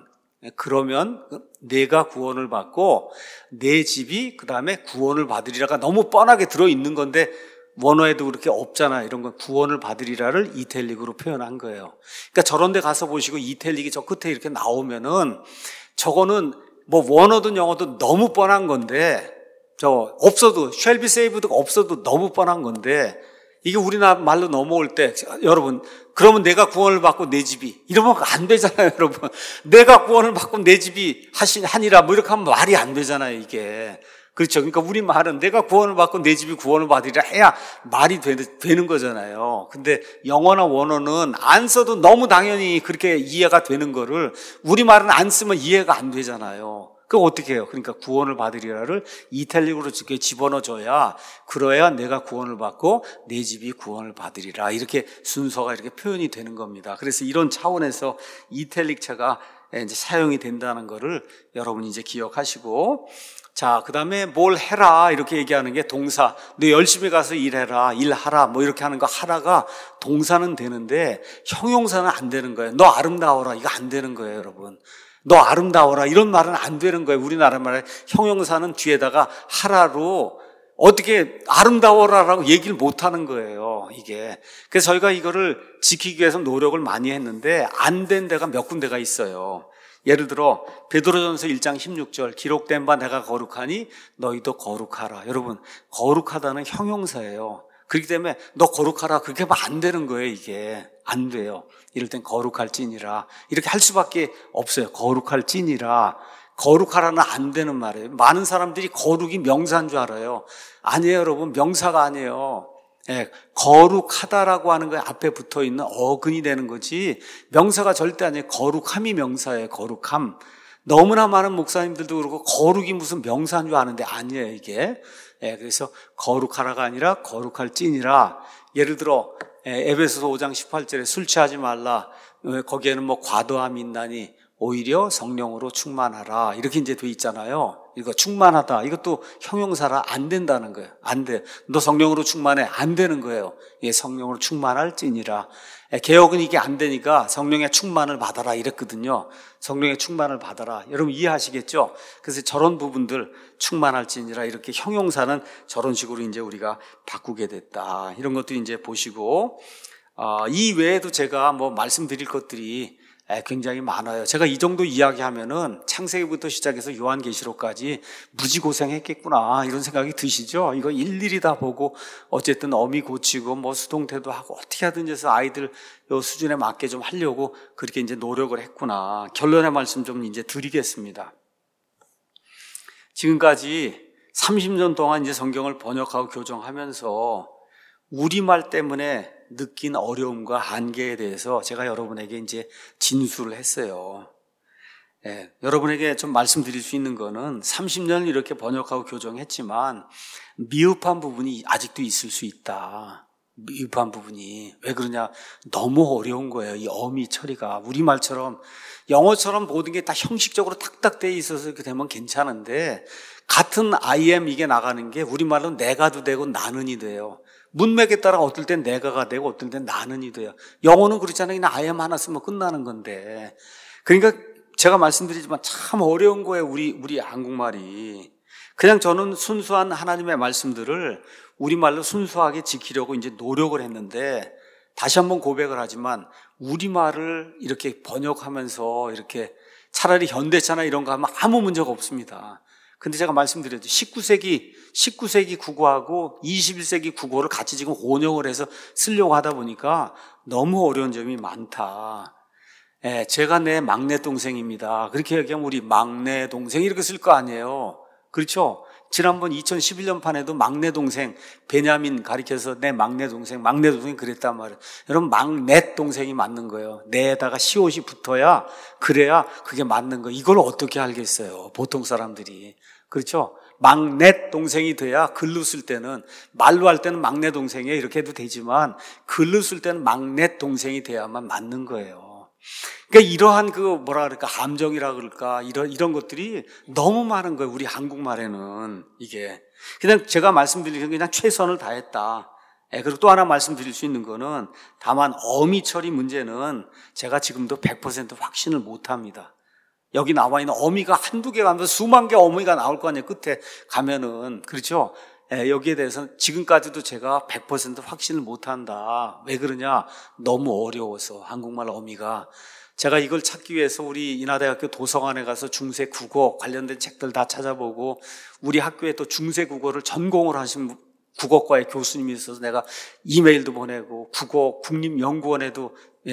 A: 그러면 내가 구원을 받고 내 집이 그 다음에 구원을 받으리라가 너무 뻔하게 들어있는 건데 원어에도 그렇게 없잖아요. 이런 건 구원을 받으리라를 이탈릭으로 표현한 거예요. 그러니까 저런 데 가서 보시고 이탈릭이 저 끝에 이렇게 나오면은 저거는 뭐 원어든 영어든 너무 뻔한 건데 저 없어도 shall be saved가 없어도 너무 뻔한 건데 이게 우리나라 말로 넘어올 때 여러분 그러면 내가 구원을 받고 내 집이 이러면 안 되잖아요. 여러분 내가 구원을 받고 내 집이 하니라 뭐 이렇게 하면 말이 안 되잖아요. 이게 그렇죠. 그러니까 우리 말은 내가 구원을 받고 내 집이 구원을 받으리라 해야 말이 되는 거잖아요. 근데 영어나 원어는 안 써도 너무 당연히 그렇게 이해가 되는 거를 우리 말은 안 쓰면 이해가 안 되잖아요. 그럼 어떻게 해요? 그러니까 구원을 받으리라를 이탈릭으로 집어넣어줘야 그래야 내가 구원을 받고 내 집이 구원을 받으리라 이렇게 순서가 이렇게 표현이 되는 겁니다. 그래서 이런 차원에서 이탈릭체가 이제 사용이 된다는 거를 여러분이 이제 기억하시고 자, 그 다음에 뭘 해라 이렇게 얘기하는 게 동사. 너 열심히 가서 일해라, 일하라 뭐 이렇게 하는 거 하라가 동사는 되는데 형용사는 안 되는 거예요. 너 아름다워라 이거 안 되는 거예요, 여러분. 너 아름다워라 이런 말은 안 되는 거예요. 우리나라 말에 형용사는 뒤에다가 하라로 어떻게 아름다워라라고 얘기를 못 하는 거예요, 이게. 그래서 저희가 이거를 지키기 위해서 노력을 많이 했는데 안 된 데가 몇 군데가 있어요. 예를 들어 베드로전서 1장 16절 기록된 바 내가 거룩하니 너희도 거룩하라. 여러분 거룩하다는 형용사예요. 그렇기 때문에 너 거룩하라 그렇게 하면 안 되는 거예요. 이게 안 돼요. 이럴 땐 거룩할지니라 이렇게 할 수밖에 없어요. 거룩할지니라 거룩하라는 안 되는 말이에요. 많은 사람들이 거룩이 명사인 줄 알아요. 아니에요, 여러분. 명사가 아니에요. 거룩하다라고 하는 거에 앞에 붙어있는 어근이 되는 거지 명사가 절대 아니에요. 거룩함이 명사예요. 거룩함. 너무나 많은 목사님들도 그러고 거룩이 무슨 명사인 줄 아는데 아니에요, 이게. 그래서 거룩하라가 아니라 거룩할지니라. 예를 들어 에베소서 5장 18절에 술 취하지 말라. 거기에는 뭐 과도함이 있나니 오히려 성령으로 충만하라. 이렇게 이제 돼 있잖아요. 이거 충만하다. 이것도 형용사라 안 된다는 거예요. 안 돼. 너 성령으로 충만해. 안 되는 거예요. 예, 성령으로 충만할지니라. 개혁은 이게 안 되니까 성령의 충만을 받아라 이랬거든요. 성령의 충만을 받아라. 여러분 이해하시겠죠? 그래서 저런 부분들 충만할지니라 이렇게 형용사는 저런 식으로 이제 우리가 바꾸게 됐다. 이런 것도 이제 보시고 이 외에도 제가 뭐 말씀드릴 것들이 굉장히 많아요. 제가 이 정도 이야기하면은 창세기부터 시작해서 요한계시록까지 무지 고생했겠구나 이런 생각이 드시죠? 이거 일일이 다 보고 어쨌든 어미 고치고 뭐 수동태도 하고 어떻게 하든지 해서 아이들 요 수준에 맞게 좀 하려고 그렇게 이제 노력을 했구나. 결론의 말씀 좀 이제 드리겠습니다. 지금까지 30년 동안 이제 성경을 번역하고 교정하면서 우리말 때문에 느낀 어려움과 한계에 대해서 제가 여러분에게 이제 진술을 했어요. 여러분에게 좀 말씀드릴 수 있는 거는 30년 이렇게 번역하고 교정했지만 미흡한 부분이 아직도 있을 수 있다. 미흡한 부분이. 왜 그러냐? 너무 어려운 거예요. 이 어미 처리가. 우리말처럼 영어처럼 모든 게 다 형식적으로 탁탁 돼 있어서 이렇게 되면 괜찮은데 같은 I am 이게 나가는 게 우리말로 내가도 되고 나는이 돼요. 문맥에 따라 어떨 땐 내가가 되고 어떨 땐 나는이 돼요. 영어는 그렇잖아요. 그냥 I am 하나 쓰면 끝나는 건데. 그러니까 제가 말씀드리지만 참 어려운 거예요. 우리 한국말이. 그냥 저는 순수한 하나님의 말씀들을 우리말로 순수하게 지키려고 이제 노력을 했는데 다시 한번 고백을 하지만 우리말을 이렇게 번역하면서 이렇게 차라리 현대차나 이런 거 하면 아무 문제가 없습니다. 근데 제가 말씀드렸죠. 19세기 국어하고 21세기 국어를 같이 지금 혼용을 해서 쓰려고 하다 보니까 너무 어려운 점이 많다. 예, 제가 내 막내 동생입니다. 그렇게 얘기하면 우리 막내 동생 이렇게 쓸 거 아니에요. 그렇죠? 지난번 2011년 판에도 막내 동생, 베냐민 가리켜서 내 막내 동생 그랬단 말이에요. 여러분, 막내 동생이 맞는 거예요. 내에다가 시옷이 붙어야, 그래야 그게 맞는 거예요. 이걸 어떻게 알겠어요? 보통 사람들이. 그렇죠? 막내 동생이 돼야 글로 쓸 때는, 말로 할 때는 막내 동생이에요. 이렇게 해도 되지만, 글로 쓸 때는 막내 동생이 돼야만 맞는 거예요. 그러니까 이러한 함정이라 그럴까, 이런 것들이 너무 많은 거예요. 우리 한국말에는 이게. 그냥 제가 말씀드리는 그냥 최선을 다했다. 그리고 또 하나 말씀드릴 수 있는 거는 다만 어미 처리 문제는 제가 지금도 100% 확신을 못 합니다. 여기 나와 있는 어미가 한두 개가 아니라 수만 개 어미가 나올 거 아니에요. 끝에 가면은. 그렇죠? 여기에 대해서는 지금까지도 제가 100% 확신을 못 한다. 왜 그러냐? 너무 어려워서 한국말 어미가. 제가 이걸 찾기 위해서 우리 인하대학교 도서관에 가서 중세 국어 관련된 책들 다 찾아보고 우리 학교에 또 중세 국어를 전공을 하신 국어과의 교수님이 있어서 내가 이메일도 보내고 국어 국립연구원에도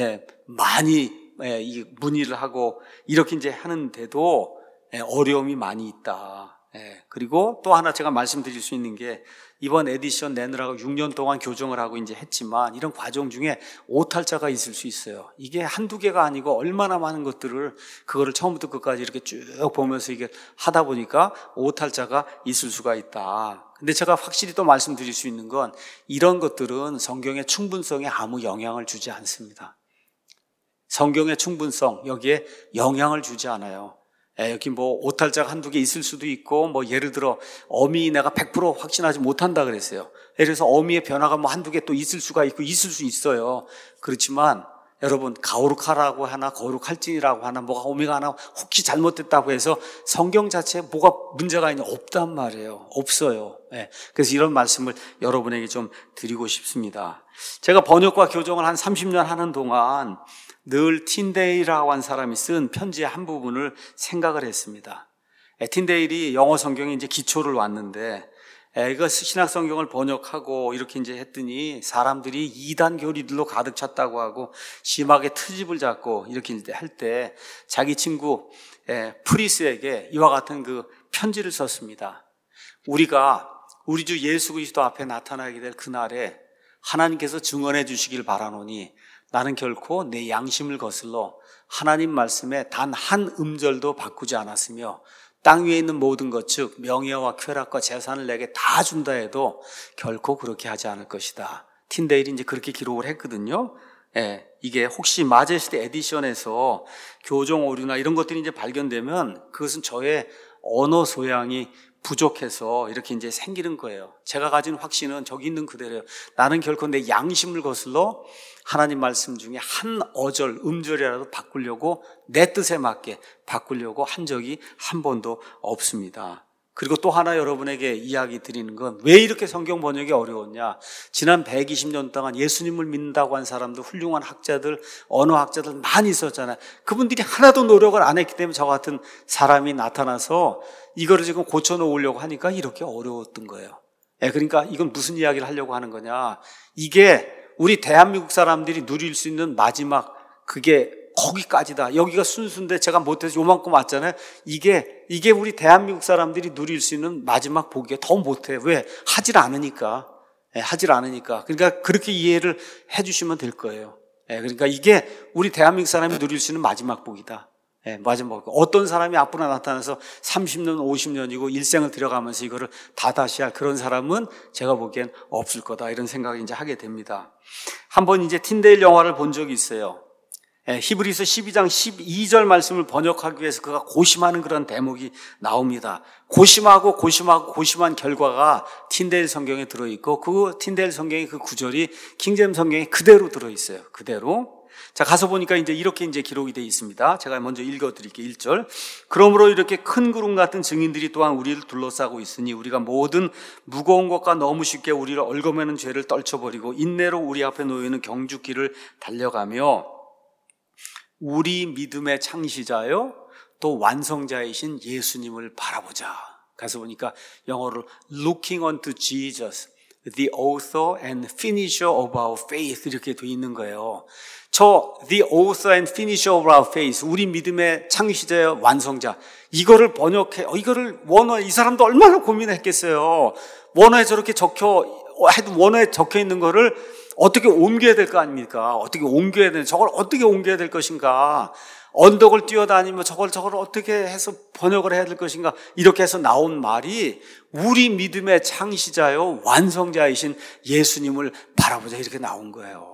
A: 많이 이 문의를 하고 이렇게 이제 하는데도 어려움이 많이 있다. 그리고 또 하나 제가 말씀드릴 수 있는 게 이번 에디션 내느라고 6년 동안 교정을 하고 이제 했지만 이런 과정 중에 오탈자가 있을 수 있어요. 이게 한두 개가 아니고 얼마나 많은 것들을 그거를 처음부터 끝까지 이렇게 쭉 보면서 이게 하다 보니까 오탈자가 있을 수가 있다. 근데 제가 확실히 또 말씀드릴 수 있는 건 이런 것들은 성경의 충분성에 아무 영향을 주지 않습니다. 성경의 충분성, 여기에 영향을 주지 않아요. 여기 오탈자가 한두 개 있을 수도 있고, 예를 들어, 어미 내가 100% 확신하지 못한다 그랬어요. 예를 들어서 어미의 변화가 한두 개 또 있을 수가 있고, 있을 수 있어요. 그렇지만, 여러분, 가오르카라고 하나, 거룩할진이라고 하나, 뭐가 어미가 하나, 혹시 잘못됐다고 해서 성경 자체에 뭐가 문제가 있냐? 없단 말이에요. 없어요. 그래서 이런 말씀을 여러분에게 좀 드리고 싶습니다. 제가 번역과 교정을 한 30년 하는 동안, 늘 틴데일이라고 한 사람이 쓴 편지의 한 부분을 생각을 했습니다. 틴데일이 영어 성경에 이제 기초를 왔는데, 이거 신약 성경을 번역하고 이렇게 이제 했더니 사람들이 이단 교리들로 가득 찼다고 하고 심하게 트집을 잡고 이렇게 이제 할 때 자기 친구 프리스에게 이와 같은 그 편지를 썼습니다. 우리가 우리 주 예수 그리스도 앞에 나타나게 될 그날에 하나님께서 증언해 주시길 바라노니 나는 결코 내 양심을 거슬러 하나님 말씀에 단 한 음절도 바꾸지 않았으며 땅 위에 있는 모든 것 즉 명예와 쾌락과 재산을 내게 다 준다 해도 결코 그렇게 하지 않을 것이다. 틴데일이 이제 그렇게 기록을 했거든요. 이게 혹시 마제스티 에디션에서 교정 오류나 이런 것들이 이제 발견되면 그것은 저의 언어 소양이 부족해서 이렇게 이제 생기는 거예요. 제가 가진 확신은 저기 있는 그대로예요. 나는 결코 내 양심을 거슬러 하나님 말씀 중에 한 어절, 음절이라도 바꾸려고 내 뜻에 맞게 바꾸려고 한 적이 한 번도 없습니다. 그리고 또 하나 여러분에게 이야기 드리는 건 왜 이렇게 성경 번역이 어려웠냐? 지난 120년 동안 예수님을 믿는다고 한 사람들, 훌륭한 학자들, 언어학자들 많이 있었잖아요. 그분들이 하나도 노력을 안 했기 때문에 저 같은 사람이 나타나서 이거를 지금 고쳐놓으려고 하니까 이렇게 어려웠던 거예요. 그러니까 이건 무슨 이야기를 하려고 하는 거냐? 이게 우리 대한민국 사람들이 누릴 수 있는 마지막 그게 거기까지다. 여기가 순수인데 제가 못해서 요만큼 왔잖아요. 이게 우리 대한민국 사람들이 누릴 수 있는 마지막 복이에요. 더 못해. 왜? 하질 않으니까. 하질 않으니까. 그러니까 그렇게 이해를 해주시면 될 거예요. 그러니까 이게 우리 대한민국 사람이 누릴 수 있는 마지막 복이다. 마지막 복. 어떤 사람이 앞으로 나타나서 30년, 50년이고 일생을 들여가면서 이거를 다시 할 그런 사람은 제가 보기엔 없을 거다. 이런 생각을 이제 하게 됩니다. 한번 이제 틴데일 영화를 본 적이 있어요. 히브리서 12장 12절 말씀을 번역하기 위해서 그가 고심하는 그런 대목이 나옵니다. 고심한 결과가 틴데일 성경에 들어있고 그 틴데일 성경의 그 구절이 킹제임스 성경에 그대로 들어있어요. 그대로. 자, 가서 보니까 이렇게 기록이 되어 있습니다. 제가 먼저 읽어드릴게요. 1절. 그러므로 이렇게 큰 구름 같은 증인들이 또한 우리를 둘러싸고 있으니 우리가 모든 무거운 것과 너무 쉽게 우리를 얽어매는 죄를 떨쳐버리고 인내로 우리 앞에 놓여있는 경주길을 달려가며 우리 믿음의 창시자요 또 완성자이신 예수님을 바라보자. 가서 보니까 영어로 looking unto Jesus, the author and finisher of our faith 이렇게 돼 있는 거예요. the author and finisher of our faith, 우리 믿음의 창시자의 완성자, 이거를 번역해, 이거를 원어에, 이 사람도 얼마나 고민했겠어요. 원어에 저렇게 원어에 적혀 있는 거를 어떻게 옮겨야 될 거 아닙니까? 어떻게 옮겨야 되는, 저걸 어떻게 옮겨야 될 것인가? 언덕을 뛰어다니며 저걸 어떻게 해서 번역을 해야 될 것인가? 이렇게 해서 나온 말이 우리 믿음의 창시자요 완성자이신 예수님을 바라보자 이렇게 나온 거예요.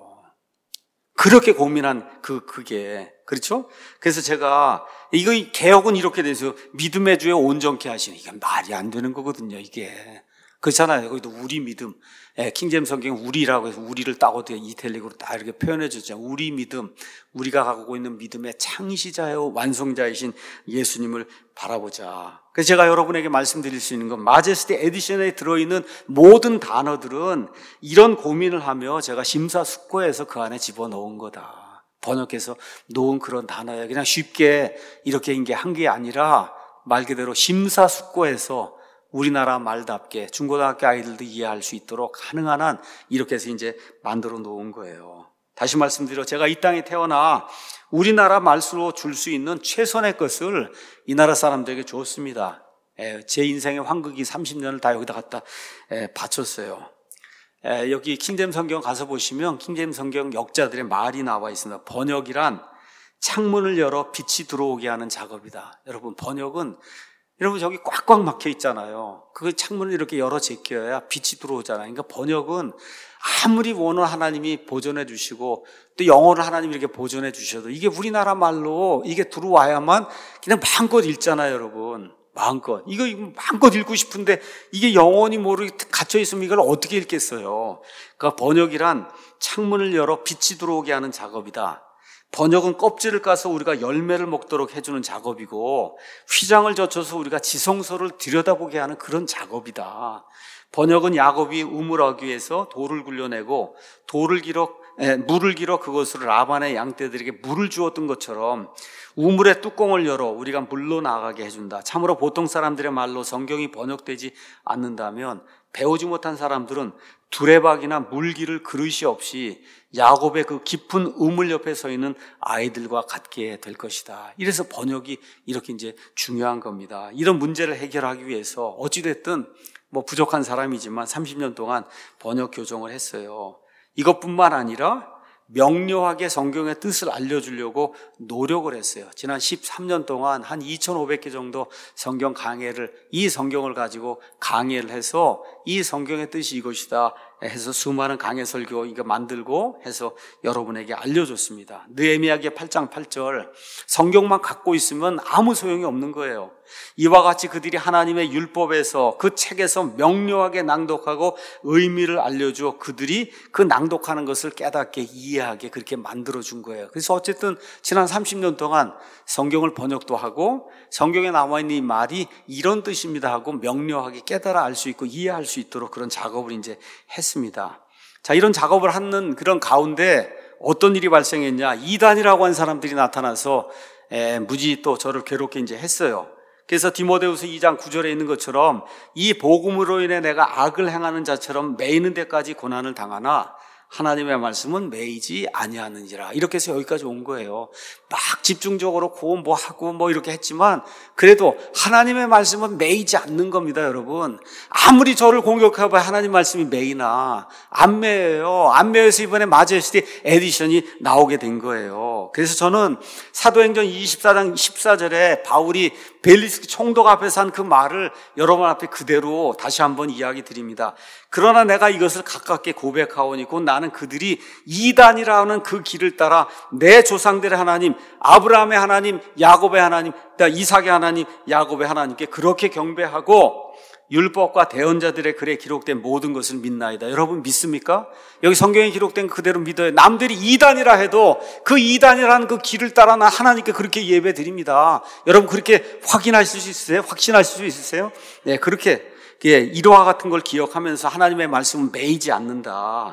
A: 그렇게 고민한 그게 그렇죠? 그래서 제가 이거 개혁은 이렇게 돼서 믿음의 주에 온전케 하시는, 이게 말이 안 되는 거거든요. 이게 그렇잖아요. 거기도 우리 믿음, 킹제임스 성경 우리라고 해서 우리를 따고 이탈릭으로 딱 이렇게 표현해 줬죠. 우리 믿음, 우리가 갖고 있는 믿음의 창시자요 완성자이신 예수님을 바라보자. 그래서 제가 여러분에게 말씀드릴 수 있는 건, 마제스티 에디션에 들어있는 모든 단어들은 이런 고민을 하며 제가 심사숙고해서 그 안에 집어넣은 거다. 번역해서 놓은 그런 단어예요. 그냥 쉽게 이렇게 한 게 아니라 말 그대로 심사숙고해서 우리나라 말답게 중고등학교 아이들도 이해할 수 있도록 가능한 한 이렇게 해서 이제 만들어 놓은 거예요. 다시 말씀드려, 제가 이 땅에 태어나 우리나라 말수로 줄 수 있는 최선의 것을 이 나라 사람들에게 줬습니다. 제 인생의 환극이 30년을 다 여기다 갖다 바쳤어요. 여기 킹제임스 성경 가서 보시면 킹제임스 성경 역자들의 말이 나와 있습니다. 번역이란 창문을 열어 빛이 들어오게 하는 작업이다. 여러분, 번역은 여러분 저기 꽉꽉 막혀 있잖아요. 그 창문을 이렇게 열어 제껴야 빛이 들어오잖아요. 그러니까 번역은 아무리 원어 하나님이 보존해 주시고 또 영어를 하나님이 이렇게 보존해 주셔도 이게 우리나라 말로 이게 들어와야만 그냥 마음껏 읽잖아요, 여러분. 마음껏. 이거 마음껏 읽고 싶은데 이게 영원히 모르게 갇혀 있으면 이걸 어떻게 읽겠어요? 그러니까 번역이란 창문을 열어 빛이 들어오게 하는 작업이다. 번역은 껍질을 까서 우리가 열매를 먹도록 해주는 작업이고, 휘장을 젖혀서 우리가 지성소를 들여다보게 하는 그런 작업이다. 번역은 야곱이 우물 어귀에서 돌을 굴려내고 물을 길어 그것으로 라반의 양떼들에게 물을 주었던 것처럼 우물의 뚜껑을 열어 우리가 물로 나가게 해준다. 참으로 보통 사람들의 말로 성경이 번역되지 않는다면 배우지 못한 사람들은 두레박이나 물기를 그릇이 없이 야곱의 그 깊은 우물 옆에 서 있는 아이들과 같게 될 것이다. 이래서 번역이 이렇게 이제 중요한 겁니다. 이런 문제를 해결하기 위해서 어찌됐든 부족한 사람이지만 30년 동안 번역 교정을 했어요. 이것뿐만 아니라 명료하게 성경의 뜻을 알려주려고 노력을 했어요. 지난 13년 동안 한 2,500개 정도 성경 강해를, 이 성경을 가지고 강해를 해서 이 성경의 뜻이 이것이다 해서 수많은 강해 설교 이거 만들고 해서 여러분에게 알려줬습니다. 느헤미야기 8장 8절, 성경만 갖고 있으면 아무 소용이 없는 거예요. 이와 같이 그들이 하나님의 율법에서 그 책에서 명료하게 낭독하고 의미를 알려주어 그들이 그 낭독하는 것을 깨닫게 이해하게 그렇게 만들어준 거예요. 그래서 어쨌든 지난 30년 동안 성경을 번역도 하고 성경에 나와 있는 이 말이 이런 뜻입니다 하고 명료하게 깨달아 알 수 있고 이해할 수 있도록 그런 작업을 이제 했습니다. 자, 이런 작업을 하는 그런 가운데 어떤 일이 발생했냐? 이단이라고 한 사람들이 나타나서 무지 또 저를 괴롭게 이제 했어요. 그래서 디모데후서 2장 9절에 있는 것처럼 이 복음으로 인해 내가 악을 행하는 자처럼 매이는 데까지 고난을 당하나 하나님의 말씀은 매이지 아니하느니라. 이렇게 해서 여기까지 온 거예요. 막 집중적으로 하고 이렇게 했지만 그래도 하나님의 말씀은 매이지 않는 겁니다, 여러분. 아무리 저를 공격해봐야 하나님 말씀이 매이나 안 매여요. 안 매여서 이번에 마제스티 에디션이 나오게 된 거예요. 그래서 저는 사도행전 24장 14절에 바울이 벨리스키 총독 앞에서 한 그 말을 여러분 앞에 그대로 다시 한번 이야기 드립니다. 그러나 내가 이것을 가깝게 고백하오니 곧 나는 그들이 이단이라는 그 길을 따라 내 조상들의 하나님, 아브라함의 하나님, 야곱의 하나님, 이삭의 하나님, 야곱의 하나님께 그렇게 경배하고 율법과 대언자들의 글에 기록된 모든 것을 믿나이다. 여러분 믿습니까? 여기 성경에 기록된 그대로 믿어요. 남들이 이단이라 해도 그 이단이라는 그 길을 따라 나 하나님께 그렇게 예배 드립니다. 여러분 그렇게 확인하실 수 있으세요? 확신하실 수 있으세요? 네, 그렇게 이러와 같은 걸 기억하면서 하나님의 말씀은 매이지 않는다.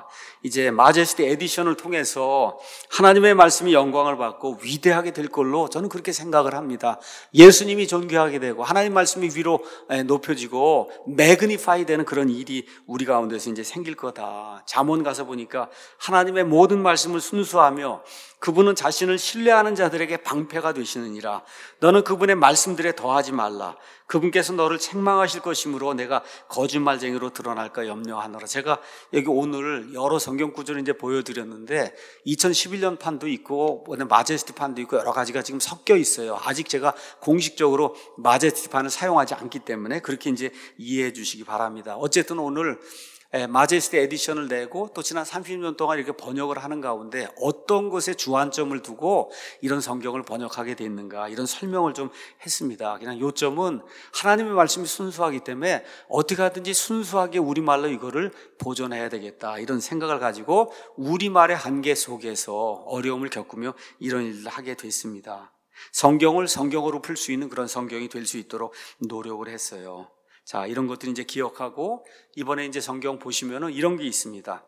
A: 이제 마제스티 에디션을 통해서 하나님의 말씀이 영광을 받고 위대하게 될 걸로 저는 그렇게 생각을 합니다. 예수님이 존귀하게 되고 하나님 말씀이 위로 높여지고 매그니파이 되는 그런 일이 우리 가운데서 이제 생길 거다. 잠언 가서 보니까 하나님의 모든 말씀을 순수하며 그분은 자신을 신뢰하는 자들에게 방패가 되시느니라. 너는 그분의 말씀들에 더하지 말라. 그분께서 너를 책망하실 것이므로 내가 거짓말쟁이로 드러날까 염려하노라. 제가 여기 오늘 여러 성경 구절을 이제 보여드렸는데 2011년 판도 있고 마제스티 판도 있고 여러 가지가 지금 섞여 있어요. 아직 제가 공식적으로 마제스티 판을 사용하지 않기 때문에 그렇게 이제 이해해 주시기 바랍니다. 어쨌든 오늘 마제스티 에디션을 내고 또 지난 30년 동안 이렇게 번역을 하는 가운데 어떤 것에 주안점을 두고 이런 성경을 번역하게 됐는가 이런 설명을 좀 했습니다. 그냥 요점은 하나님의 말씀이 순수하기 때문에 어떻게 하든지 순수하게 우리말로 이거를 보존해야 되겠다 이런 생각을 가지고 우리말의 한계 속에서 어려움을 겪으며 이런 일을 하게 됐습니다. 성경을 성경으로 풀 수 있는 그런 성경이 될 수 있도록 노력을 했어요. 자, 이런 것들 이제 기억하고 이번에 이제 성경 보시면은 이런 게 있습니다.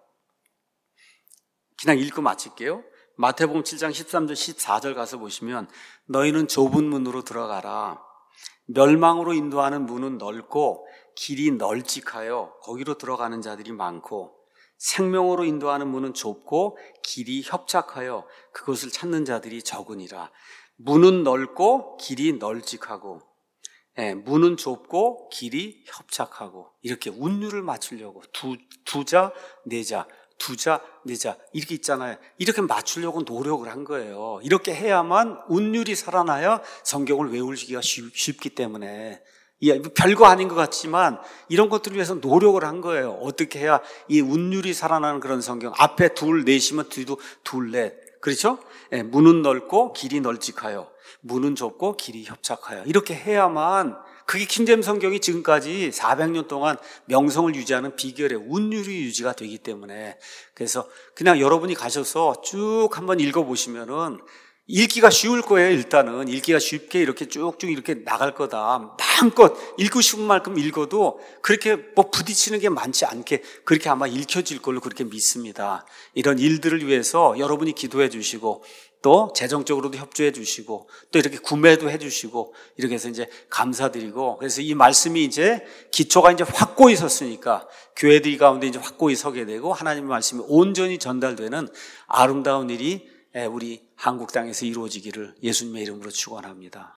A: 그냥 읽고 마칠게요. 마태복음 7장 13절 14절 가서 보시면 너희는 좁은 문으로 들어가라. 멸망으로 인도하는 문은 넓고 길이 널찍하여 거기로 들어가는 자들이 많고 생명으로 인도하는 문은 좁고 길이 협착하여 그것을 찾는 자들이 적으니라. 문은 넓고 길이 널찍하고 문은 좁고 길이 협착하고 이렇게 운율을 맞추려고 두자 네자 두자 네자 이렇게 있잖아요. 이렇게 맞추려고 노력을 한 거예요. 이렇게 해야만 운율이 살아나야 성경을 외우기가 쉽기 때문에 별거 아닌 것 같지만 이런 것들을 위해서 노력을 한 거예요. 어떻게 해야 이 운율이 살아나는 그런 성경 앞에 둘 넷이면 뒤도 둘 넷 그렇죠? 문은 넓고 길이 널찍하여 문은 좁고 길이 협착하여 이렇게 해야만 그게 킹제임스 성경이 지금까지 400년 동안 명성을 유지하는 비결의 운율이 유지가 되기 때문에 그래서 그냥 여러분이 가셔서 쭉 한번 읽어보시면은 읽기가 쉬울 거예요. 일단은 읽기가 쉽게 이렇게 쭉쭉 이렇게 나갈 거다. 마음껏 읽고 싶은 만큼 읽어도 그렇게 뭐 부딪히는 게 많지 않게 그렇게 아마 읽혀질 걸로 그렇게 믿습니다. 이런 일들을 위해서 여러분이 기도해 주시고 또 재정적으로도 협조해 주시고 또 이렇게 구매도 해 주시고 이렇게 해서 이제 감사드리고 그래서 이 말씀이 이제 기초가 이제 확고히 섰으니까 교회들 가운데 이제 확고히 서게 되고 하나님의 말씀이 온전히 전달되는 아름다운 일이 우리 한국 땅에서 이루어지기를 예수님의 이름으로 축원합니다.